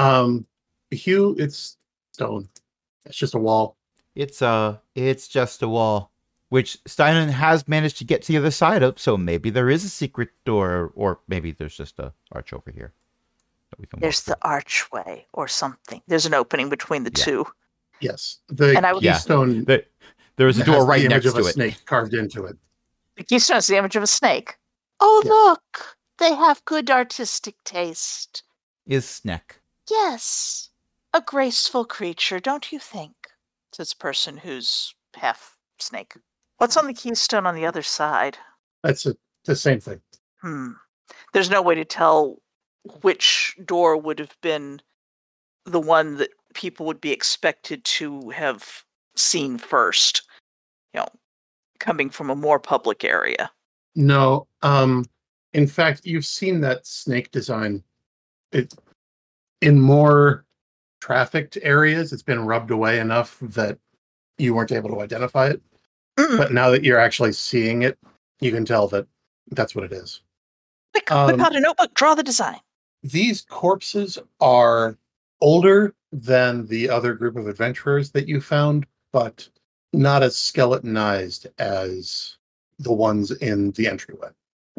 A: Hugh, it's stone. It's just a wall.
B: It's just a wall, which Steinen has managed to get to the other side of, so maybe there is a secret door, or maybe there's just a arch over here. That we can walk
D: There's the archway or something. There's an opening between the
B: Yeah.
D: two.
A: Yes. The
D: And I would-
A: keystone
B: through. There is a
A: has
B: door
A: the
B: right
A: image
B: next
A: of
B: to
A: a
B: it.
A: snake carved into it.
D: The keystone is the image of a snake. Oh,
A: Yeah.
D: look! They have good artistic taste.
B: Is Sneck.
D: Yes. A graceful creature, don't you think? Says person who's half snake. What's on the keystone on the other side?
A: That's the same thing.
D: There's no way to tell which door would have been the one that people would be expected to have seen first. You know, coming from a more public area.
A: No. In fact, you've seen that snake design. It in more trafficked areas, it's been rubbed away enough that you weren't able to identify it. But now that you're actually seeing it, you can tell that that's what it is.
D: Quick, whip out a notebook, draw the design.
A: These corpses are older than the other group of adventurers that you found, but not as skeletonized as the ones in the entryway.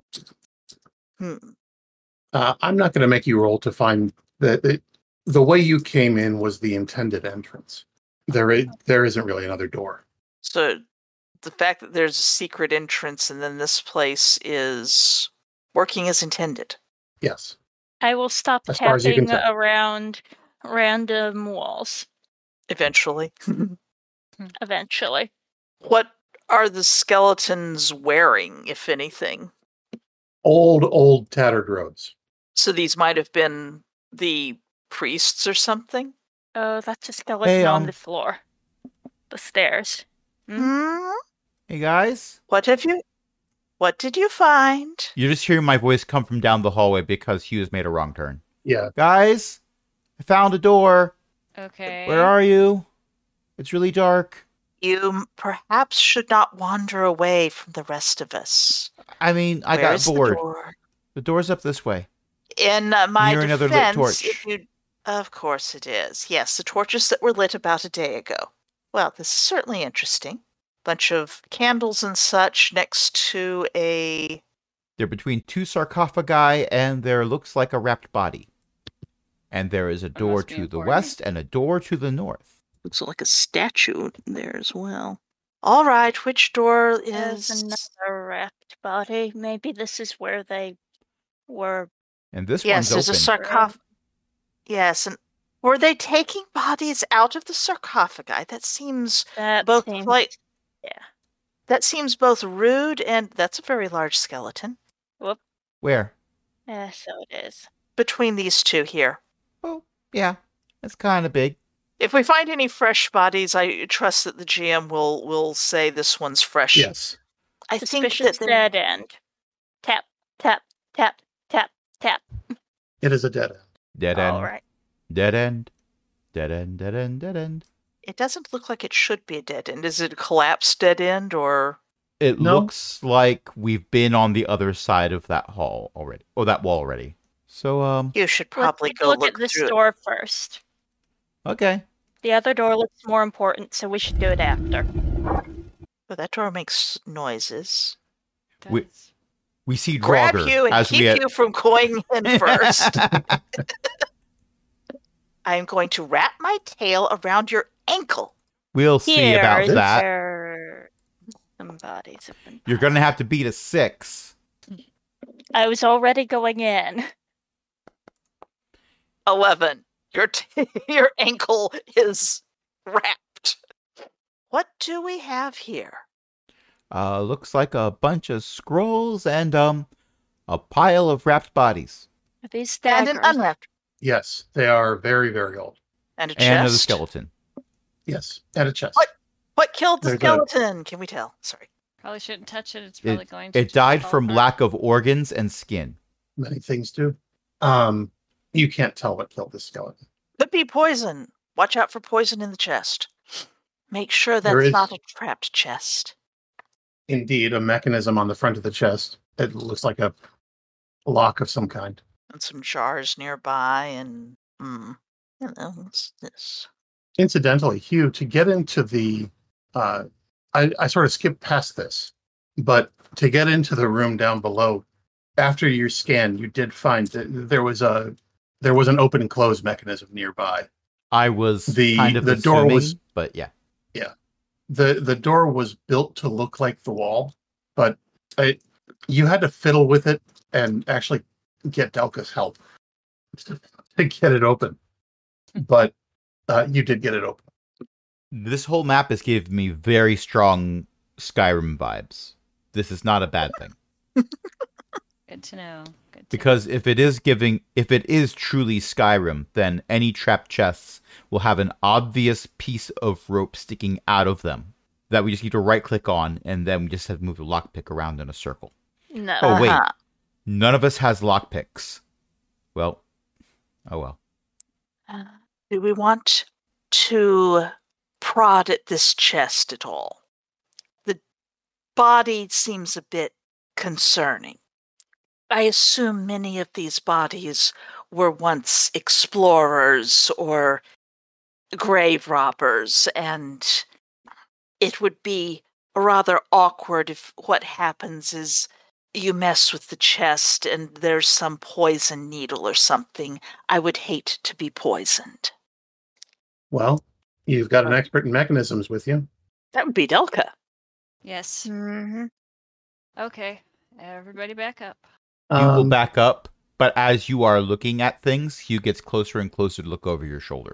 A: I'm not going to make you roll to find that the way you came in was the intended entrance. There isn't really another door.
D: So the fact that there's a secret entrance and then this place is working as intended.
A: Yes.
C: I will stop
A: As far as you can
C: tapping
A: tell.
C: around random walls
D: Eventually.
C: eventually.
D: What are the skeletons wearing, if anything?
A: Old tattered robes.
D: So these might have been the priests or something?
C: Oh, that's a skeleton on
B: um,
C: the floor. The stairs.
D: Hmm?
B: Hey guys,
D: What did you find?
B: you're just hearing my voice come from down the hallway because Hugh has made a wrong turn.
A: Yeah.
B: Guys, I found a door.
E: Okay.
B: Where are you? It's really dark.
D: You perhaps should not wander away from the rest of us.
B: I mean, I
D: Where's
B: got bored.
D: The door?
B: The door's up this way.
D: In my
B: Near another lit
D: defense,
B: torch.
D: if you, of course it is. Yes, the torches that were lit about a day ago. Well, this is certainly interesting. Bunch of candles and such next to a.
B: They're between two sarcophagi, and there looks like a wrapped body. And there is a door
E: must be
B: to the
E: important.
B: west and a door to the north.
D: Looks like a statue there as well. All right, which door
C: There's
D: is?
C: another wrapped body. Maybe this is where they were.
B: And this
D: Yes,
B: one's
D: there's a
B: open.
D: sarcophagus. Yes, and were they taking bodies out of the sarcophagi? That seems
C: That
D: both
C: seems-
D: like.
C: yeah.
D: That seems both rude and that's a very large skeleton.
B: Where?
C: Yeah, so it is.
D: Between these two here.
B: Oh, yeah. It's kind of big.
D: If we find any fresh bodies, I trust that the GM will say this one's fresh.
A: Yes.
D: I think
C: Suspicious
D: that
C: dead end. Tap, tap, tap, tap, tap.
A: It is a dead end.
B: Dead end.
C: All right.
B: Dead end. Dead end. Dead end. Dead end.
D: it doesn't look like it should be a dead end. Is it a collapsed dead end or?
B: It
A: No.
B: looks like we've been on the other side of that hall already. Oh, that wall already. So,
D: You should probably
C: Let's
D: go
C: look
D: look
C: at this
D: through it.
C: door first.
B: okay.
C: The other door looks more important, so we should do it after.
D: But that door makes noises.
B: We- We see
D: Grab
B: Draugr
D: you and
B: as
D: keep
B: we
D: you from going in first. I am going to wrap my tail around your ankle.
B: We'll see
C: Here
B: about
C: is
B: that.
C: where some bodies have been.
B: You're going to have to beat a 6.
C: I was already going in.
D: 11. Your ankle is wrapped. What do we have here?
B: Looks like a bunch of scrolls and a pile of wrapped bodies.
C: Are these
D: And
C: daggers?
D: an unwrapped.
A: Yes, they are very, very old.
D: And a
B: And another
D: chest.
B: skeleton.
A: Yes, and a chest.
D: What killed the
A: They're good.
D: skeleton? Can we tell? Sorry.
E: Probably shouldn't touch it. It's probably going to.
B: It
E: just
B: died
E: fall
B: from
E: apart.
B: lack of organs and skin.
A: Many things do. You can't tell what killed this skeleton.
D: Could be poison. Watch out for poison in the chest. Make sure
A: There
D: that's
A: is-
D: not a trapped chest.
A: Indeed, a mechanism on the front of the chest. It looks like a lock of some kind.
D: And some jars nearby and what's this?
A: Incidentally, Hugh, to get into the, I sort of skipped past this, but to get into the room down below, after your scan, you did find that there was an open and close mechanism nearby.
B: I was
A: The-
B: kind of
A: the door
B: assuming,
A: was-
B: but yeah.
A: The door was built to look like the wall, but you had to fiddle with it and actually get Delka's help to get it open. But you did get it open.
B: This whole map is giving me very strong Skyrim vibes. This is not a bad thing.
E: Good to know. Good to
B: Because if it is truly Skyrim, then any trapped chests will have an obvious piece of rope sticking out of them that we just need to right click on, and then we just have to move the lockpick around in a circle.
C: No.
B: Oh, wait.
D: Uh-huh.
B: None of us has lockpicks. Well, oh well.
D: Do we want to prod at this chest at all? The body seems a bit concerning. I assume many of these bodies were once explorers or grave robbers, and it would be rather awkward if what happens is you mess with the chest and there's some poison needle or something. I would hate to be poisoned.
A: Well, you've got an expert in mechanisms with you.
D: That would be Delka.
E: Yes.
C: Mm-hmm.
E: Okay. Everybody back up.
B: You will
A: Um,
B: back up, but as you are looking at things, Hugh gets closer and closer to look over your shoulder.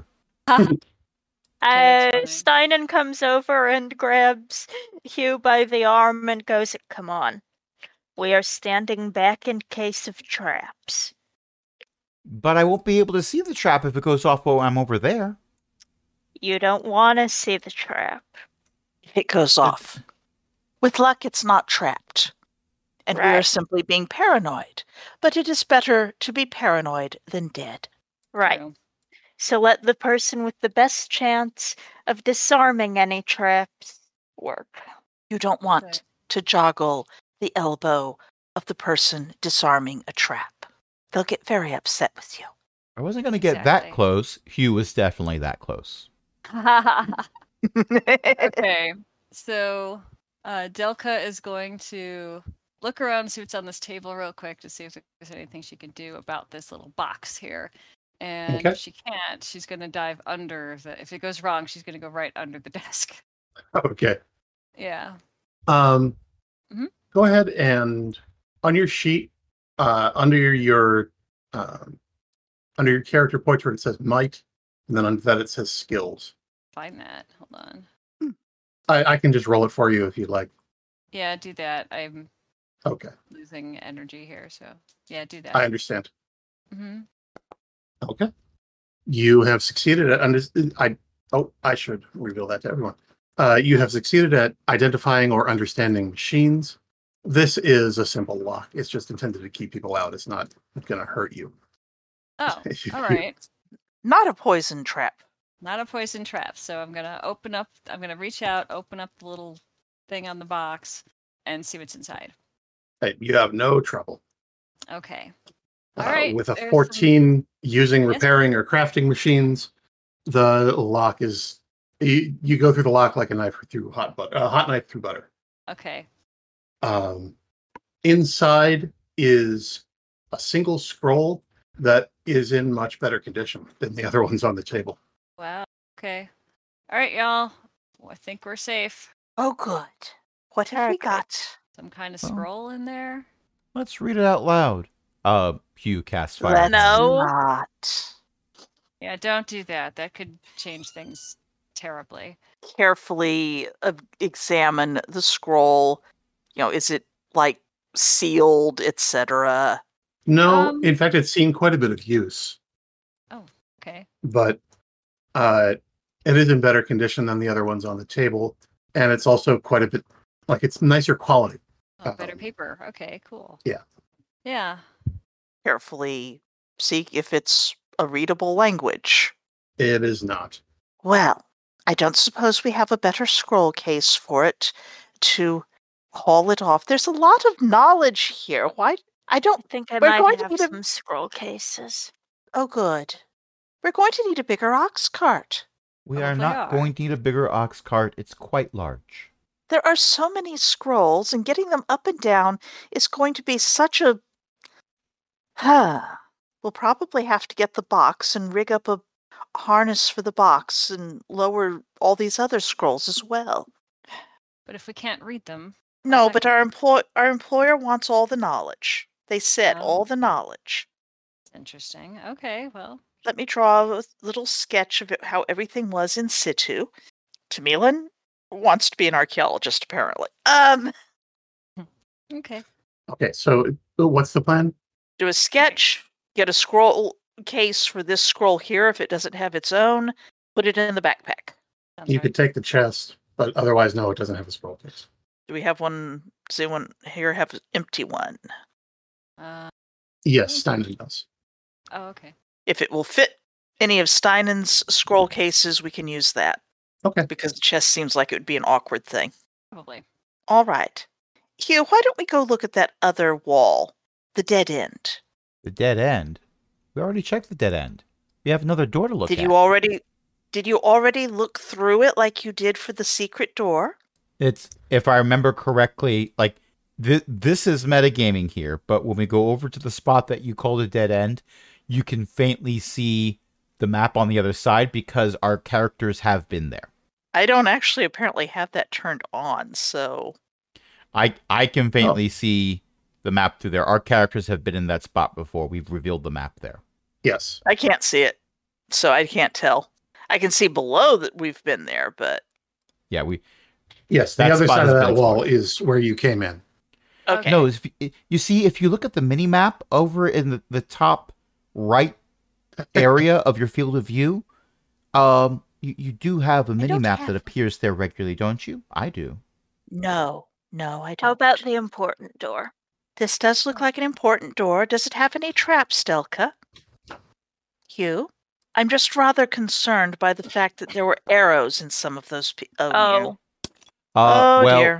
E: that's fine.
C: Steinen comes over and grabs Hugh by the arm and goes, "Come on. We are standing back in case of traps."
B: But I won't be able to see the trap if it goes off while I'm over there.
C: You don't want to see the trap.
D: It goes off. With luck, it's not trapped. And we are
C: Right.
D: simply being paranoid. But it is better to be paranoid than dead.
C: Right.
E: True.
C: So let the person with the best chance of disarming any traps work.
D: You don't want
E: Right.
D: to joggle the elbow of the person disarming a trap. They'll get very upset with you.
B: I wasn't going to get that
E: Exactly.
B: close. Hugh was definitely that close.
E: Okay, so Delka is going to look around and see what's on this table real quick to see if there's anything she can do about this little box here. And
A: Okay.
E: if she can't, she's going to dive under the. If it goes wrong, she's going to go right under the desk.
A: Okay.
E: Yeah.
A: Um,
E: Mhm.
A: Go ahead and on your sheet, under your character portrait, it says might, and then under that it says skills.
E: Find that. Hold on.
A: I can just roll it for you if you'd like.
E: Yeah, do that. I'm
A: Okay,
E: losing energy here, so yeah, do that.
A: I understand.
E: Hmm.
A: Okay, you have succeeded at I should reveal that to everyone. You have succeeded at identifying or understanding machines. This is a simple lock. It's just intended to keep people out. It's not going to hurt you.
E: Oh, all right.
D: Not a poison trap.
E: Not a poison trap. So I'm gonna open up. I'm gonna reach out, open up the little thing on the box, and see what's inside.
A: Hey, you have no trouble.
E: Okay. All right.
A: With a
E: there's some-
A: 14 using
E: Yes.
A: repairing or crafting machines, the lock is you go through the lock like a knife through hot knife through butter.
E: Okay.
A: Inside is a single scroll that is in much better condition than the other ones on the table.
E: Wow. Okay. All right, y'all. Well, I think we're safe.
D: Oh, good. What have we
C: Okay.
D: got?
E: Some kind of
B: Oh.
E: scroll in there.
B: Let's read it out loud. Hugh casts fire.
D: Let's
C: No.
D: not.
E: Yeah, don't do that. That could change things terribly.
D: Carefully examine the scroll. Is it like sealed, etc.?
A: No, in fact, it's seen quite a bit of use,
E: Okay.
A: but it is in better condition than the other ones on the table, and it's also quite a bit like it's nicer quality.
E: Oh, better
A: Um,
E: paper. Okay, cool.
A: yeah.
E: Yeah.
D: Carefully see if it's a readable language.
A: It is not.
D: Well, I don't suppose we have a better scroll case for it to haul it off. There's a lot of knowledge here. Why? I don't
C: I think I
D: We're
C: might
D: going to
C: have
D: need a-
C: some scroll cases.
D: Oh, good. We're going to need a bigger ox cart.
B: We are
E: Probably
B: not
E: are.
B: going to need a bigger ox cart. It's quite large.
D: There are so many scrolls, and getting them up and down is going to be such a. We'll probably have to get the box and rig up a harness for the box and lower all these other scrolls as well.
E: But if we can't read them,
D: No,
E: that
D: but
E: gonna-
D: our employer wants all the knowledge. They said
E: Oh.
D: all the knowledge.
E: interesting. Okay, well,
D: Let me draw a little sketch of how everything was in situ. Tamilin wants to be an archaeologist, apparently.
E: okay.
A: Okay, so what's the plan?
D: Do a sketch, get a scroll case for this scroll here if it doesn't have its own, put it in the backpack.
E: Sounds
A: You
E: right.
A: could take the chest, but otherwise, no, it doesn't have a scroll case.
D: Do we have one? Does anyone here have an empty one?
A: Yes, Steinen does.
E: Oh, okay.
D: If it will fit any of Steinen's scroll cases, we can use that.
A: Okay.
D: Because the chest seems like it would be an awkward thing.
E: Probably.
D: All right. Hugh, why don't we go look at that other wall? The dead end.
B: The dead end. We already checked the dead end. We have another door to look
D: Did
B: at.
D: you already look through it like you did for the secret door?
B: It's, if I remember correctly, like this is metagaming here, but when we go over to the spot that you called a dead end, you can faintly see the map on the other side because our characters have been there.
D: I don't actually apparently have that turned on, so
B: I can faintly see the map through there. Our characters have been in that spot before. We've revealed the map there.
A: Yes.
D: I can't see it. So I can't tell. I can see below that we've been there, but
B: Yeah,
A: Yes, the
B: That
A: other
B: spot
A: side
B: has
A: of
B: been
A: that wall
B: explored.
A: is where you came in.
D: okay.
B: No, you see, if you look at the mini map over in the top right area of your field of view, you do have a mini
D: don't
B: map
D: have-
B: that appears there regularly, don't you? I do.
D: No, I don't.
C: How about the important door?
D: This does look like an important door. Does it have any traps, Stelka? Hugh? I'm just rather concerned by the fact that there were arrows in some of those.
C: Oh.
D: Oh
B: Well,
D: dear.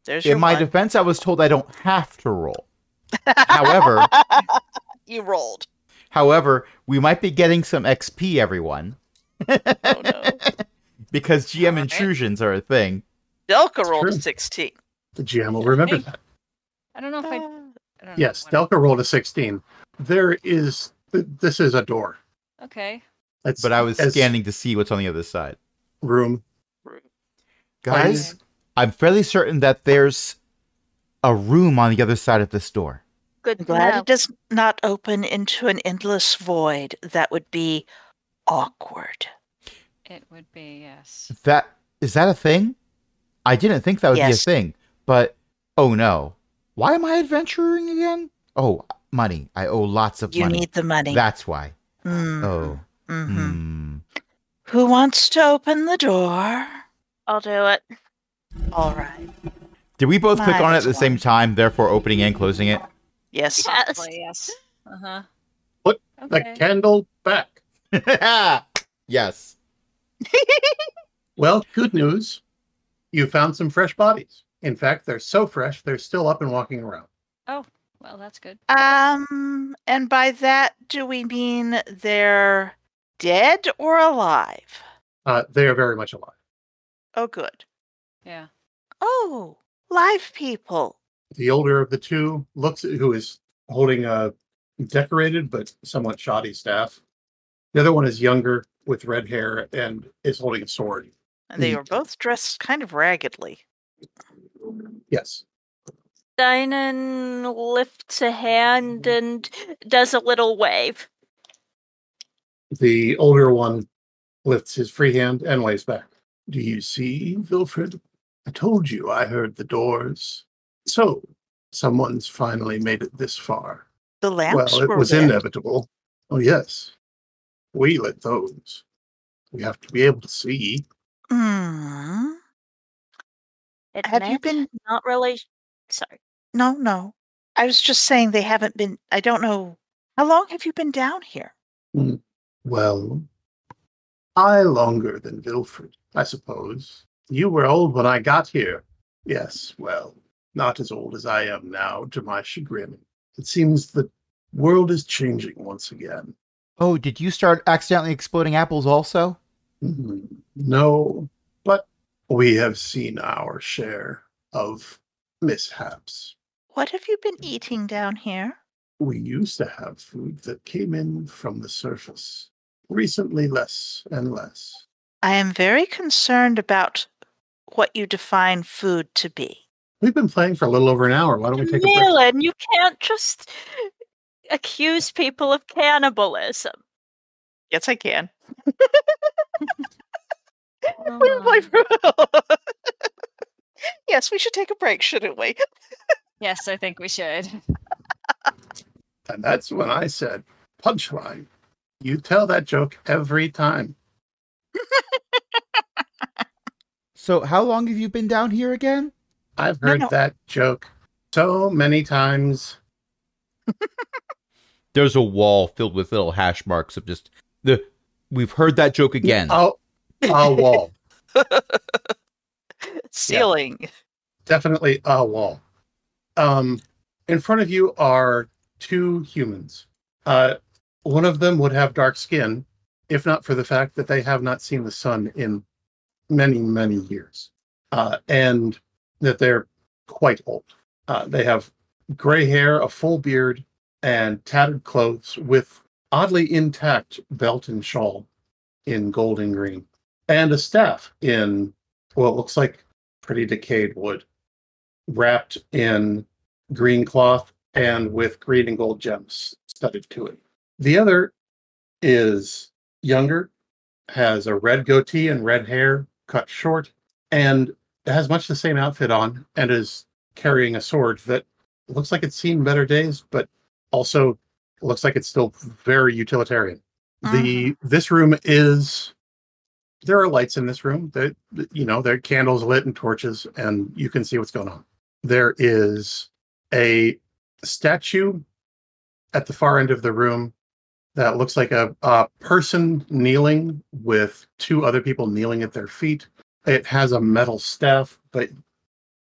D: There's
B: In
D: your
B: my
D: one.
B: defense, I was told I don't have to roll. However,
D: You rolled.
B: we might be getting some XP, everyone.
D: Oh no.
B: Because GM
E: Alright.
B: intrusions are a thing.
D: Delka rolled a
A: true.
D: 16.
A: The GM will remember
E: Hey.
A: that.
E: I don't know if I don't
A: Yes,
E: know.
A: Delka rolled a 16. This is a door.
E: Okay.
A: It's
B: But I was
A: as
B: scanning to see what's on the other side.
A: room.
B: Guys, I'm fairly certain that there's a room on the other side of this door.
C: Good
D: I'm
C: to
D: glad
C: know.
D: it does not open into an endless void. That would be awkward.
E: It would be, yes.
B: Is that a thing? I didn't think that would be a
D: Yes.
B: thing. But, oh no. Why am I adventuring again? Oh, money. I owe lots of
D: You
B: money.
D: need the money.
B: That's why.
D: Mm.
B: Oh.
D: Mhm.
B: Hmm.
D: Who wants to open the door?
C: I'll do it.
D: All right.
B: Did we both click on it at the
D: Minus
B: same
D: one.
B: time, therefore opening and closing it?
D: Yes.
C: Yes.
E: Possibly, yes. Uh-huh.
A: Put The
E: Okay.
A: candle back.
B: Yes.
A: Well, good news. You found some fresh bodies. In fact, they're so fresh, they're still up and walking around.
E: Well, that's good.
D: And by that, do we mean they're dead or alive?
A: They are very much alive.
D: Oh, good.
E: Yeah.
D: Oh, live people.
A: The older of the two who is holding a decorated but somewhat shoddy staff. The other one is younger with red hair and is holding a sword.
D: And they are both dressed kind of raggedly.
A: Yes.
C: Dynan lifts a hand and does a little wave.
A: The older one lifts his free hand and waves back. Do you see, Wilfred? I told you I heard the doors. So, someone's finally made it this far.
D: The lamps
A: Well, it
D: were
A: was
D: lit.
A: inevitable. Oh, yes. We lit those. We have to be able to see.
D: Mm.
C: It
D: Have you
C: meant
D: been?
C: not really. Sorry.
D: No. I was just saying they haven't been. I don't know. How long have you been down here?
A: Well, I longer than Wilfred, I suppose. You were old when I got here. Yes, well, not as old as I am now, to my chagrin. It seems the world is changing once again.
B: Oh, did you start accidentally exploding apples also?
A: No, but we have seen our share of mishaps.
D: What have you been eating down here?
A: We used to have food that came in from the surface. Recently, less and less.
D: I am very concerned about what you define food to be.
A: We've been playing for a little over an hour. Why don't we take a break?
C: Malin, you can't just accuse people of cannibalism.
D: Yes, I can.
E: Oh,
D: Yes, we should take a break, shouldn't we?
E: yes, I think we should.
A: And that's when I said, punchline. You tell that joke every time.
B: So, how long have you been down here again?
A: I've heard
D: No.
A: that joke so many times.
B: There's a wall filled with little hash marks of just we've heard that joke again.
A: Oh, a wall.
D: Ceiling.
A: Definitely a wall. In front of you are two humans. One of them would have dark skin, if not for the fact that they have not seen the sun in many, many years. And that they're quite old. They have gray hair, a full beard, and tattered clothes with oddly intact belt and shawl in gold and green, and a staff in what looks like pretty decayed wood, wrapped in green cloth and with green and gold gems studded to it. The other is younger, has a red goatee and red hair cut short, and has much the same outfit on, and is carrying a sword that looks like it's seen better days, but also looks like it's still very utilitarian. This room is, there are lights in this room. That, there are candles lit and torches, and you can see what's going on. There is a statue at the far end of the room that looks like a person kneeling with two other people kneeling at their feet. It has a metal staff, but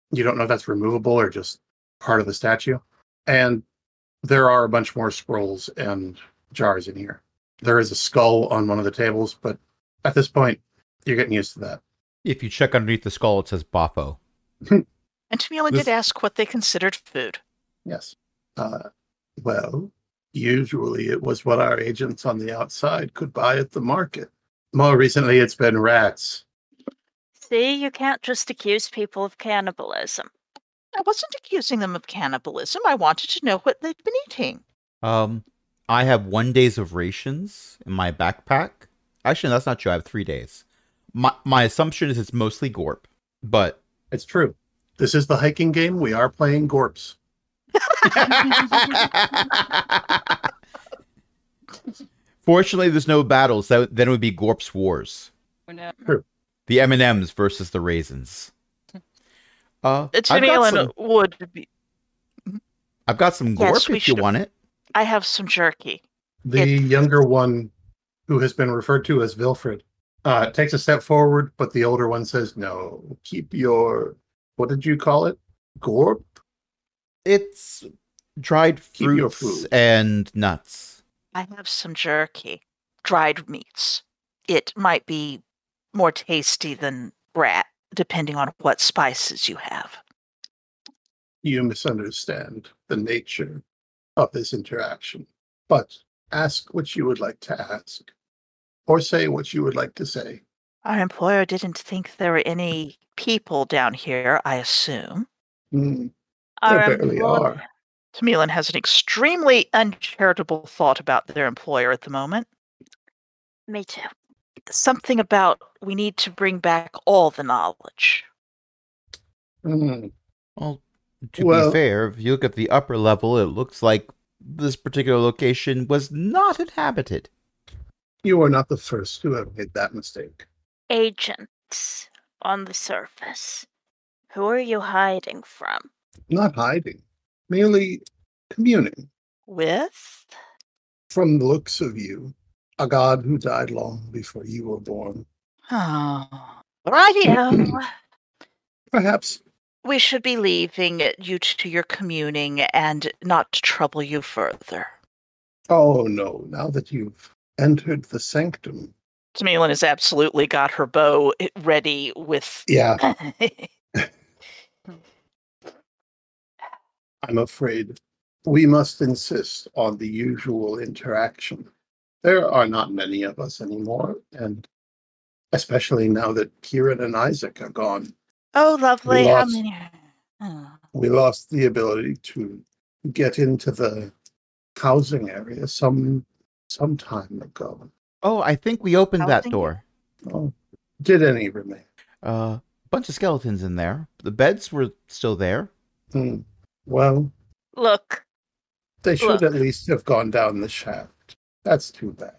A: You don't know if that's removable or just part of the statue. And there are a bunch more scrolls and jars in here. There is a skull on one of the tables, but at this point, you're getting used to that.
B: If you check underneath the skull, it says Bafo.
D: And Tamila
A: This-
D: did ask what they considered food.
A: Yes. Well, usually it was what our agents on the outside could buy at the market. More recently, it's been rats.
C: See, you can't just accuse people of cannibalism.
D: I wasn't accusing them of cannibalism. I wanted to know what they'd been eating.
B: I have 1 days of rations in my backpack. Actually, that's not true. I have 3 days. My assumption is it's mostly Gorp, but
A: It's true. This is the hiking game. We are playing Gorps.
B: fortunately, there's no battles. Then it would be Gorp's Wars.
E: Oh, no.
B: The M&Ms versus the raisins. I've got
D: Tamila would be.
B: some
D: Yes,
B: Gorp
D: we
B: if you
D: should-
B: want it.
D: I have some jerky.
A: The younger one, who has been referred to as Vilfred, takes a step forward, but the older one says, no, keep your, what did you call it? Gorp?
B: It's dried
A: Keep your
B: fruits
A: food.
B: and nuts.
D: I have some jerky. Dried meats. It might be more tasty than rat, depending on what spices you have.
A: You misunderstand the nature of this interaction. But ask what you would like to ask, or say what you would like to say.
D: Our employer didn't think there were any people down here, I assume.
A: Hmm,
C: Our
A: there barely
C: employ-
A: are.
D: Tamilin has an extremely uncharitable thought about their employer at the moment.
C: Me too.
D: Something about we need to bring back all the knowledge.
A: Hmm,
B: Well, to
A: Well-
B: be fair, if you look at the upper level, it looks like this particular location was not inhabited.
A: you are not the first to have made that mistake.
C: Agents on the surface. Who are you hiding from?
A: Not hiding, merely communing.
D: With?
A: From the looks of you, a god who died long before you were born.
D: Oh. Rightio.
A: Perhaps
D: We should be leaving you to your communing and not to trouble you further.
A: Oh no, now that you've entered the sanctum.
D: Tamilin has absolutely got her bow ready with.
A: Yeah, I'm afraid we must insist on the usual interaction. There are not many of us anymore, and especially now that Kieran and Isaac are gone,
D: Oh, lovely.
A: We
D: How
A: lost-
D: many? Oh.
A: we lost the ability to get into the housing area some time ago.
B: Oh, I think we opened that
D: Housing?
B: door.
A: Oh, did any remain?
B: A bunch of skeletons in there. The beds were still there.
A: Hmm. Well,
C: Look,
A: they should
C: Look.
A: at least have gone down the shaft. That's too bad.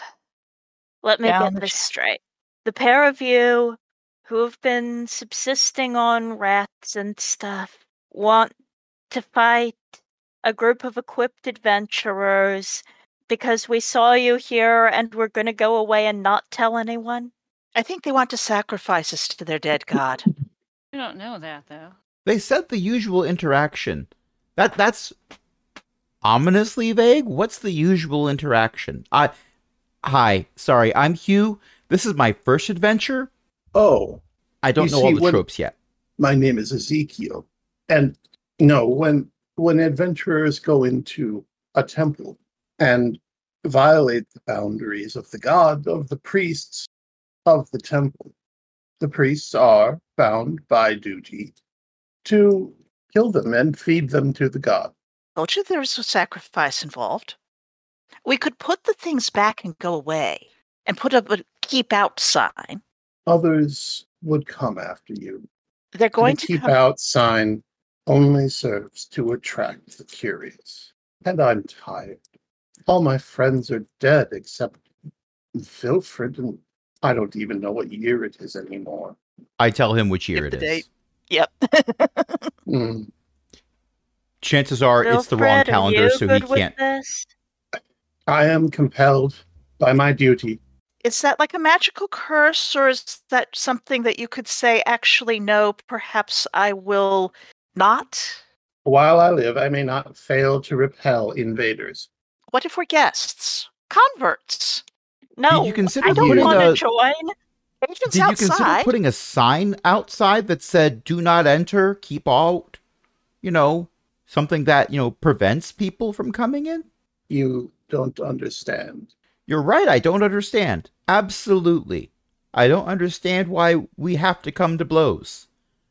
C: let me
D: Down
C: get
D: the
C: this
D: shaft.
C: straight. The pair of you who have been subsisting on rats and stuff want to fight a group of equipped adventurers because we saw you here and we're going to go away and not tell anyone?
D: I think they want to sacrifice us to their dead god.
E: We don't know that, though.
B: They said the usual interaction. That's ominously vague. What's the usual interaction? Hi, sorry, I'm Hugh. This is my first adventure.
A: Oh,
B: I don't
A: You
B: know all
A: see,
B: the
A: when-
B: tropes yet.
A: my name is Ezekiel. And no, when adventurers go into a temple and violate the boundaries of the god, of the priests of the temple, the priests are bound by duty to kill them and feed them to the god.
D: Told you there was a sacrifice involved. We could put the things back and go away and put up a keep out sign.
A: Others would come after you.
D: They're going
A: the
D: to
A: keep
D: come.
A: out sign only serves to attract the curious. And I'm tired. All my friends are dead except Vilfred, and I don't even know what year it is anymore.
B: I tell him which year
D: Give
B: it
D: the
B: is.
D: date. Yep.
A: Hmm.
B: Chances are it's the wrong
C: Wilfred, are
B: calendar,
C: you
B: so he
C: good with
B: can't.
C: this?
A: I am compelled by my duty.
D: Is that like a magical curse, or is that something that you could say, actually, no, perhaps I will not?
A: While I live, I may not fail to repel invaders.
D: What if we're guests? Converts?
C: No,
B: you consider
C: I don't
B: putting
C: want
B: a-
C: to join.
D: Agents
B: Did you consider
D: outside?
B: putting a sign outside that said, do not enter, keep out? Something that, prevents people from coming in?
A: You don't understand.
B: You're right, I don't understand. Absolutely. I don't understand why we have to come to blows.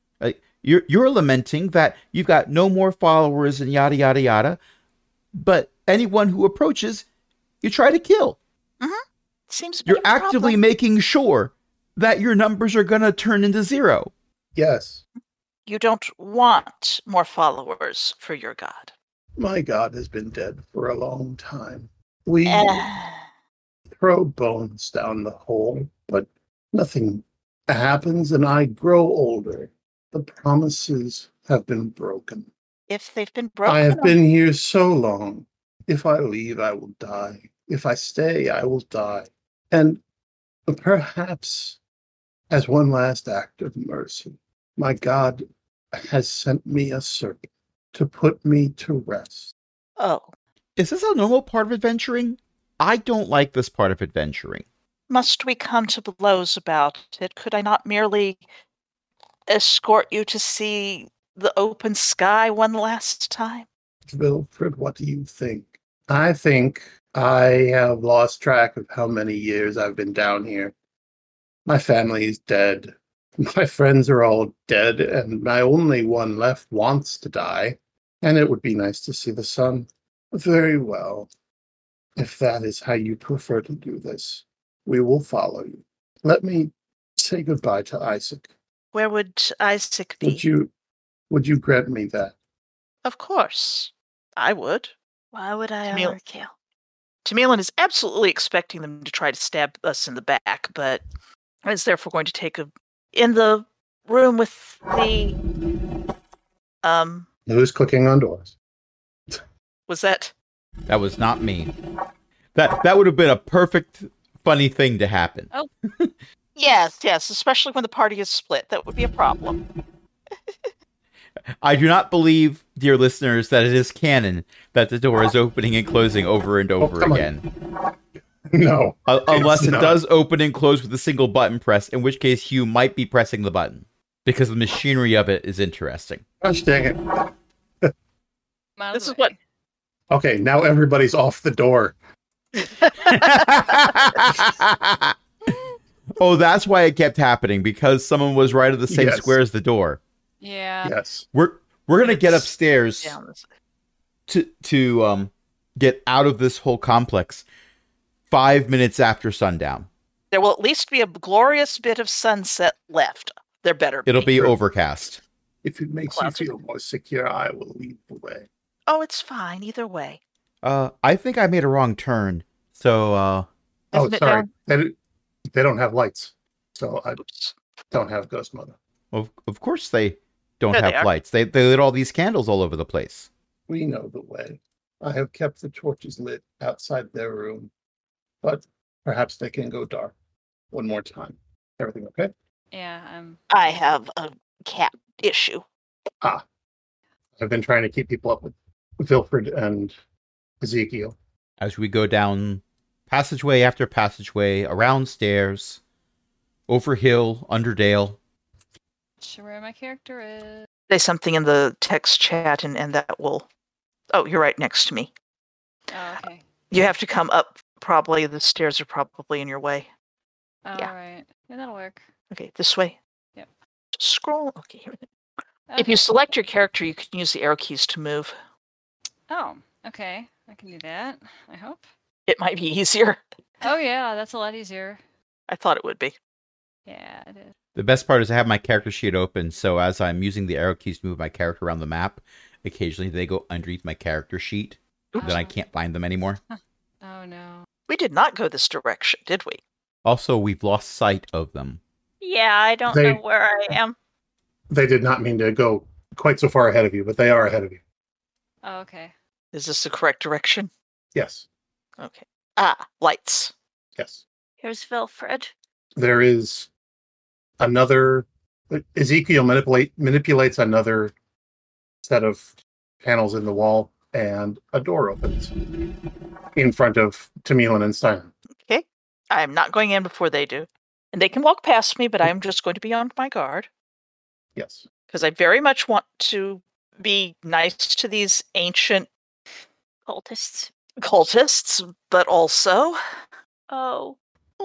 B: You're lamenting that you've got no more followers and yada, yada, yada. But anyone who approaches, you try to kill.
D: Seems a bit
B: You're
D: of a
B: actively
D: problem.
B: making sure that your numbers are going to turn into 0.
A: Yes,
D: You don't want more followers for your god.
A: my God has been dead for a long time. We
D: Eh,
A: throw bones down the hole, but nothing happens and I grow older. The promises have been broken.
D: if they've been broken,
A: I have been here so long. If I leave, I will die. If I stay, I will die. And perhaps, as one last act of mercy, my God has sent me a serpent to put me to rest.
D: oh,
B: Is this a normal part of adventuring? I don't like this part of adventuring.
D: must we come to blows about it? Could I not merely escort you to see the open sky one last time?
A: Wilfred, what do you think? I think I have lost track of how many years I've been down here. My family is dead. My friends are all dead, and my only one left wants to die. And it would be nice to see the sun. Very well. If that is how you prefer to do this, we will follow you. Let me say goodbye to Isaac.
D: Where would Isaac be?
A: Would you grant me that?
D: Of course, I would.
C: Why would I
D: Camille-
C: overkill?
D: Tamilin is absolutely expecting them to try to stab us in the back, but is therefore going to take in the room with the
A: Who's clicking on doors?
D: was that
B: That was not me. That would have been a perfect, funny thing to happen.
D: yes, especially when the party is split. That would be a problem.
B: I do not believe, dear listeners, that it is canon that the door is opening and closing over and over
A: come on.
B: again.
A: No.
B: Unless
A: It's
B: it
A: not.
B: does open and close with a single button press, in which case Hugh might be pressing the button. Because the machinery of it is interesting.
A: Gosh dang it.
E: I'm out of
D: This
E: the
D: is what
E: way.
A: Okay, now everybody's off the door.
B: Oh, that's why it kept happening, because someone was right at the same
A: Yes.
B: square as the door.
E: Yeah.
A: Yes.
B: We're gonna get
D: It's
B: upstairs
D: down this.
B: to get out of this whole complex 5 minutes after sundown.
D: There will at least be a glorious bit of sunset left. There better be.
B: It'll be overcast.
A: If it makes
D: Classic.
A: you feel more secure, I will lead the way.
D: Oh, it's fine either way.
B: I think I made a wrong turn. So
A: Oh,
D: Isn't it
A: sorry.
D: down?
A: They don't have lights, so I
D: Oops.
A: don't have Ghost Mother.
B: of course they don't
D: There they
B: have
D: are.
B: lights. They lit all these candles all over the place.
A: We know the way. I have kept the torches lit outside their room, but perhaps they can go dark one more time. Everything okay?
E: Yeah.
D: I have a cat issue.
A: I've been trying to keep people up with Wilfred and Ezekiel.
B: As we go down passageway after passageway, around stairs, over hill, under dale.
E: Sure where my character is.
D: Say something in the text chat and that will. Oh, you're right next to me.
E: Oh, okay.
D: You have to come up. Probably the stairs are probably in your way.
E: All
D: Yeah.
E: right. Yeah, that'll work.
D: Okay, this way.
E: Yep.
D: Just scroll. Okay, here. If
E: Okay.
D: you select your character, you can use the arrow keys to move.
E: Oh, okay. I can do that. I hope.
D: It might be easier.
E: Oh yeah, that's a lot easier.
D: I thought it would be.
E: Yeah, it is.
B: The best part is I have my character sheet open, so as I'm using the arrow keys to move my character around the map, occasionally they go underneath my character sheet,
D: Oops.
B: then I can't find them anymore.
E: Oh no.
D: We did not go this direction, did we?
B: Also, we've lost sight of them.
C: Yeah, I don't
A: They-
C: know where I am.
A: They did not mean to go quite so far ahead of you, but they are ahead of you.
E: Oh, okay.
D: Is this the correct direction?
A: Yes.
D: Okay. Ah, lights.
A: Yes.
C: Here's Wilfred.
A: There is another. Ezekiel manipulates another set of panels in the wall, and a door opens in front of Tamilin and Stein.
D: Okay. I'm not going in before they do. And they can walk past me, but I'm just going to be on my guard.
A: Yes.
D: Because I very much want to be nice to these ancient cultists, but also...
C: Oh.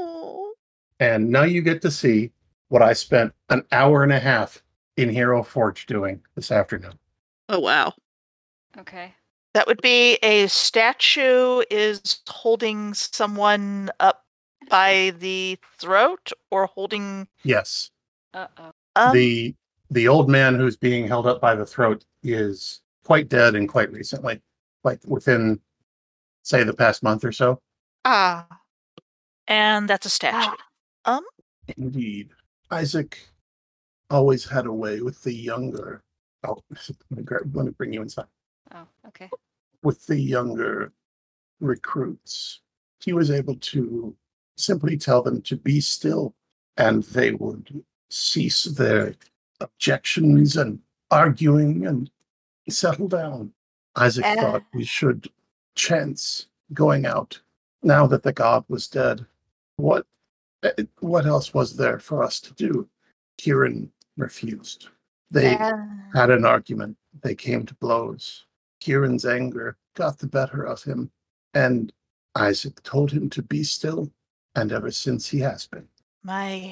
A: And now you get to see what I spent an hour and a half in Hero Forge doing this afternoon.
D: Oh, wow.
E: Okay.
D: That would be a statue is holding someone up by the throat or holding...
A: Yes.
E: Uh-oh.
A: The old man who's being held up by the throat is quite dead and quite recently, like within, say, the past month or so.
D: Ah. And that's a statue.
A: Indeed. Isaac always had a way with the younger... Oh, let me bring you inside.
E: Oh, okay.
A: With the younger recruits, he was able to simply tell them to be still, and they would cease their objections and arguing and settle down. Isaac thought we should chance going out now that the god was dead. What else was there for us to do? Kieran refused. They had an argument. They came to blows. Kieran's anger got the better of him, and Isaac told him to be still, and ever since he has been.
D: My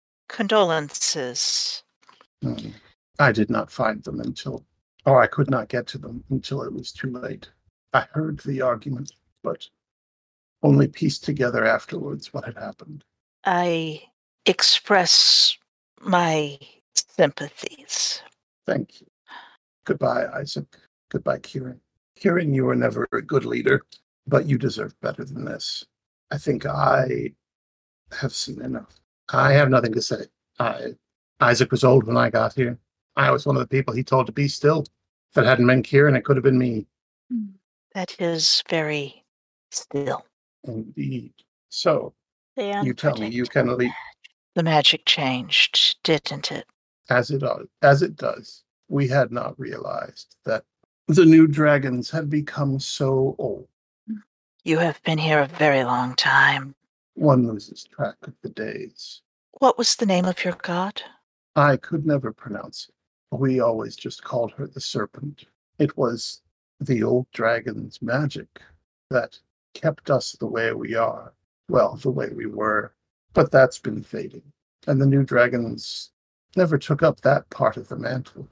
D: condolences.
A: I did not find them I could not get to them until it was too late. I heard the argument, but only pieced together afterwards what had happened.
D: I express my sympathies.
A: Thank you. Goodbye, Isaac. Goodbye, Kieran. Kieran, you were never a good leader, but you deserve better than this. I think I have seen enough. I have nothing to say. Isaac was old when I got here. I was one of the people he told to be still. If it hadn't been Kieran, it could have been me.
D: That is very still.
A: Indeed. So, you tell me, you can lead.
D: The magic changed, didn't it?
A: As it does. We had not realized that the new dragons had become so old.
D: You have been here a very long time.
A: One loses track of the days.
D: What was the name of your god?
A: I could never pronounce it. We always just called her the Serpent. It was the old dragon's magic that kept us the way we are. Well, the way we were. But that's been fading. And the new dragons never took up that part of the mantle.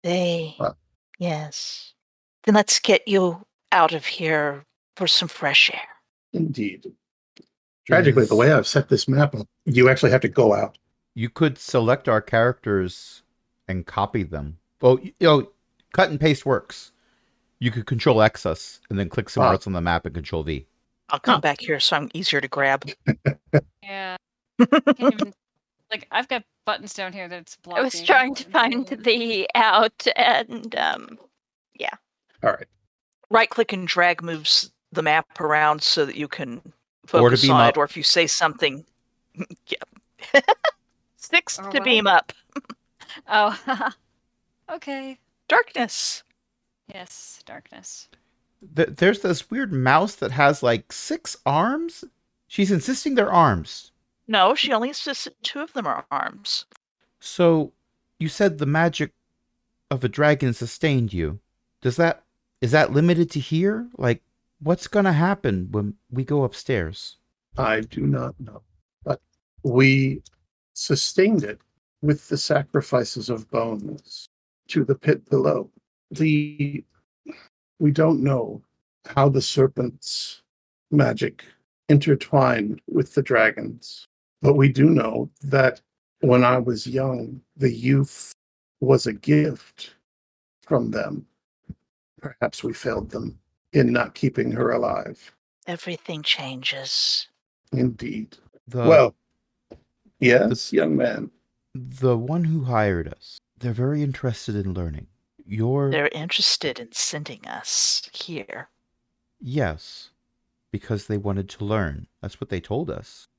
D: Yes. Then let's get you out of here for some fresh air.
A: Indeed. Tragically, the way I've set this map up, you actually have to go out.
B: You could select our characters and copy them. Well, cut and paste works. You could Control X us and then click somewhere else on the map and Control V.
D: I'll come back here so I'm easier to grab.
E: Yeah. Can't even, I've got buttons down here that's blocking.
C: I was trying to find the out, and yeah.
A: All right.
D: Right click and drag moves the map around so that you can focus on it, or if you say something, yeah. 6 to beam up.
E: Oh, okay.
D: Darkness.
E: Yes, darkness.
B: There's this weird mouse that has 6 arms. She's insisting they're arms.
D: No, she only insists that 2 of them are arms.
B: So, you said the magic of a dragon sustained you. Is that limited to here? What's gonna happen when we go upstairs?
A: I do not know. But we sustained it with the sacrifices of bones to the pit below. We don't know how the serpent's magic intertwined with the dragons, but we do know that when I was young, the youth was a gift from them. Perhaps we failed them in not keeping her alive.
D: Everything changes.
A: Indeed. Well, yes, young man.
B: The one who hired us, they're very interested in learning.
D: They're interested in sending us here.
B: Yes, because they wanted to learn. That's what they told us.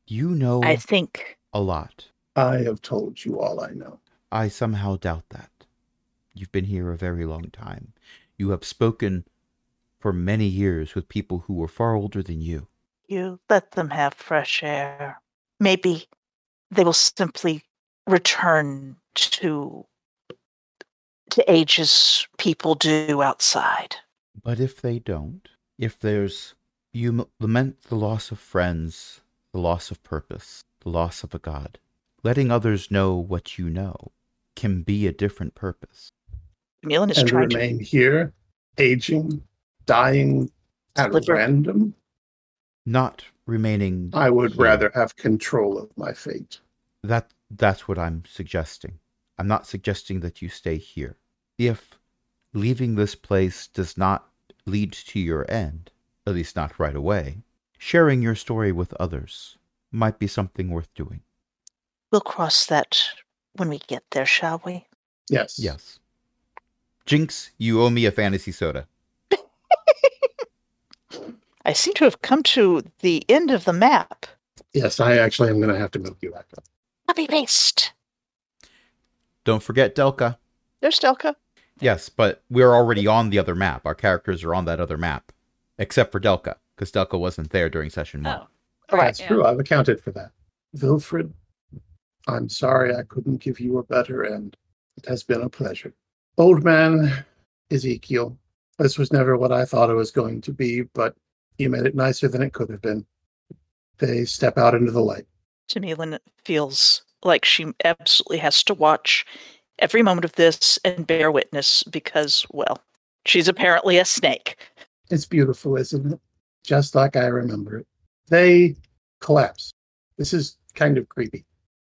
B: You know
C: I think.
B: a lot.
A: I have told you all I know.
B: I somehow doubt that. You've been here a very long time. You have spoken for many years with people who were far older than you.
D: You let them have fresh air. Maybe they will simply return to age as people do outside.
B: But if they don't, you lament the loss of friends, the loss of purpose, the loss of a god. Letting others know what you know can be a different purpose.
D: Milan is
A: And
D: trying to
A: remain here, aging, dying at
D: Deliver.
A: random.
B: Not remaining.
A: I would
B: here.
A: rather have control of my fate.
B: That's what I'm suggesting. I'm not suggesting that you stay here. If leaving this place does not lead to your end, at least not right away, sharing your story with others might be something worth doing.
D: We'll cross that when we get there, shall we?
A: Yes.
B: Yes. Jinx, you owe me a fantasy soda.
D: I seem to have come to the end of the map.
A: Yes, I actually am going to have to move you back up.
D: Copy paste.
B: Don't forget Delka.
D: There's Delka.
B: Yes, but we're already on the other map. Our characters are on that other map. Except for Delka, because Delka wasn't there during session 1.
E: Oh,
D: Right,
A: That's true. I've accounted for that. Wilfred, I'm sorry I couldn't give you a better end. It has been a pleasure. Old man Ezekiel, this was never what I thought it was going to be, but you made it nicer than it could have been. They step out into the light.
D: Tamilin feels like she absolutely has to watch every moment of this and bear witness because, well, she's apparently a snake.
A: It's beautiful, isn't it? Just like I remember it. They collapse. This is kind of creepy.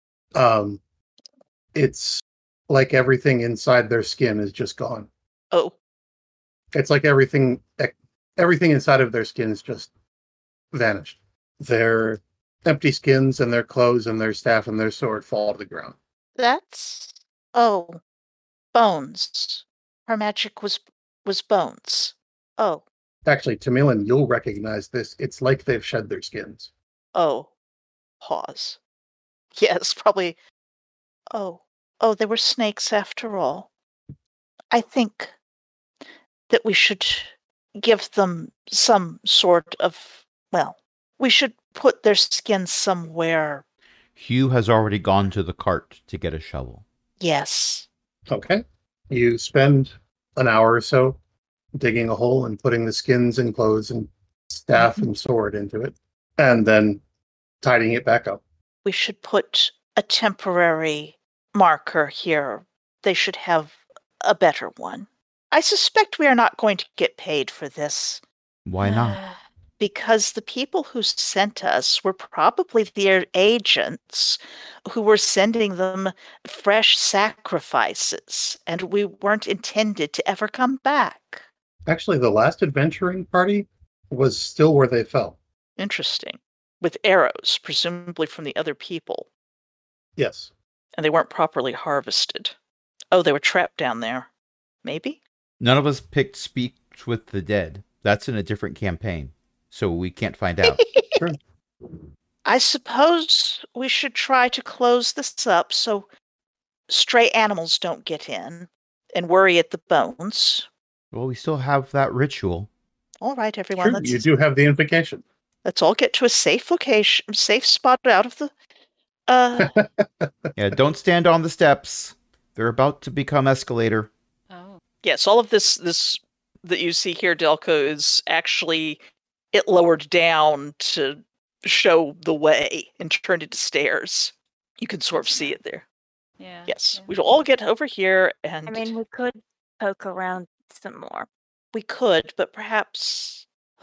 A: It's like everything inside their skin is just gone.
D: Oh,
A: It's like everything inside of their skin is just vanished. Their empty skins and their clothes and their staff and their sword fall to the ground.
D: that's... Oh, bones. Her magic was bones. Oh,
A: Actually, Tamilin, you'll recognize this. It's like they've shed their skins.
D: oh. Pause. Yes, probably. Oh, they were snakes after all. I think that we should give them some sort of, well, we should put their skin somewhere.
B: Hugh has already gone to the cart to get a shovel.
D: Yes.
A: Okay. You spend an hour or so digging a hole and putting the skins and clothes and staff and sword into it, and then tidying it back up.
D: We should put a temporary marker here. They should have a better one. I suspect we are not going to get paid for this.
B: Why not?
D: Because the people who sent us were probably their agents who were sending them fresh sacrifices, and we weren't intended to ever come back.
A: Actually, the last adventuring party was still where they fell.
D: Interesting. With arrows, presumably from the other people,
A: Yes.
D: and they weren't properly harvested. Oh, they were trapped down there. Maybe?
B: None of us picked Speak with the Dead. That's in a different campaign, so we can't find out.
A: Sure.
D: I suppose we should try to close this up so stray animals don't get in and worry at the bones.
B: Well, we still have that ritual.
D: All right, everyone,
A: Sure, you do have the invocation.
D: let's all get to a safe location, safe spot out of the...
B: Yeah, don't stand on the steps. They're about to become escalator.
E: Oh.
D: Yes, all of this that you see here, Delco, is actually it lowered down to show the way and turned into stairs. You can sort of see it there.
E: Yeah.
D: Yes,
E: yeah.
D: we shall all get over here, and
C: I mean, we could poke around some more.
D: we could, but perhaps...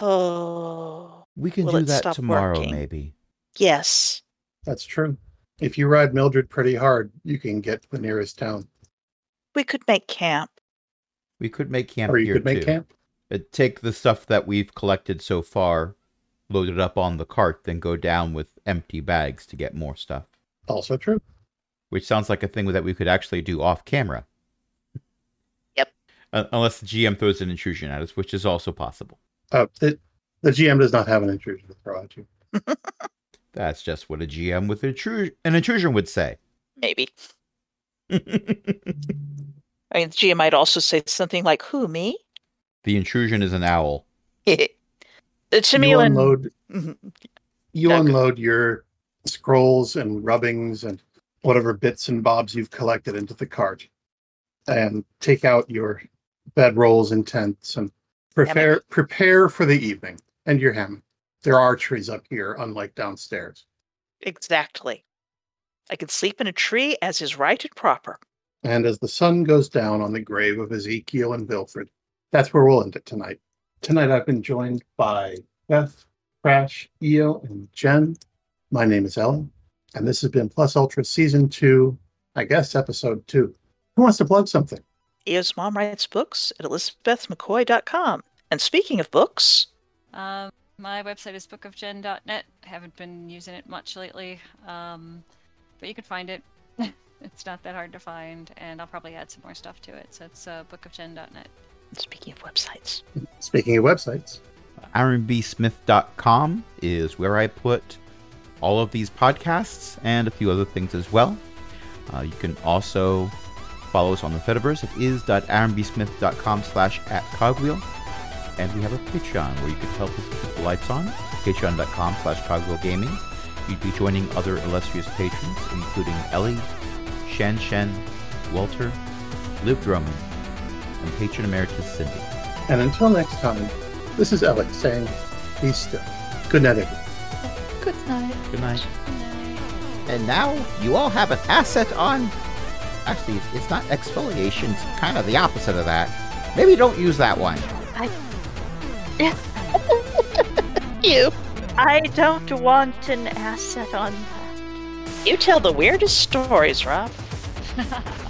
D: Oh,
B: We can
D: Will
B: do
D: it
B: that
D: stop
B: tomorrow,
D: working?
B: maybe.
D: yes.
A: That's true. If you ride Mildred pretty hard, you can get to the nearest town.
D: We could make camp.
B: We could make camp
A: Or you
B: here
A: could make
B: too.
A: camp.
B: Take the stuff that we've collected so far, load it up on the cart, then go down with empty bags to get more stuff.
A: Also true.
B: Which sounds like a thing that we could actually do off camera.
D: Yep.
B: Unless the GM throws an intrusion at us, which is also possible.
A: The GM does not have an intrusion to throw at you.
B: That's just what a GM with an intrusion would say.
D: Maybe. I mean, the GM might also say something like, "Who, me?"
B: The intrusion is an owl.
D: Tamilan.
A: You unload your scrolls and rubbings and whatever bits and bobs you've collected into the cart, and take out your bedrolls and tents and prepare for the evening and your hammock. There are trees up here, unlike downstairs.
D: Exactly. I can sleep in a tree as is right and proper.
A: And as the sun goes down on the grave of Ezekiel and Vilfred, that's where we'll end it tonight. Tonight I've been joined by Beth, Crash, Eo, and Jen. My name is Ellen, and this has been Plus Ultra Season 2, I guess Episode 2. Who wants to plug something?
D: Eo's mom writes books at elizabethmccoy.com. And speaking of books...
E: my website is bookofjen.net. I haven't been using it much lately, but you can find it. It's not that hard to find, and I'll probably add some more stuff to it. So it's bookofjen.net.
D: Speaking of websites.
B: AaronBSmith.com is where I put all of these podcasts and a few other things as well. You can also follow us on the Fediverse at is.aaronbsmith.com/@cogwheel. And we have a Patreon where you can help us keep the lights on. Patreon.com/cogwheelgaming. You'd be joining other illustrious patrons, including Ellie, Shen, Walter, Liv Drummond, and patron emeritus Cindy.
A: And until next time, this is Ellie saying, be still. Good night, everyone.
C: Good night.
B: Good night. And now you all have an asset on... Actually, it's not exfoliation. It's kind of the opposite of that. Maybe don't use that one.
C: I don't want an asset on that.
D: You tell the weirdest stories, Rob.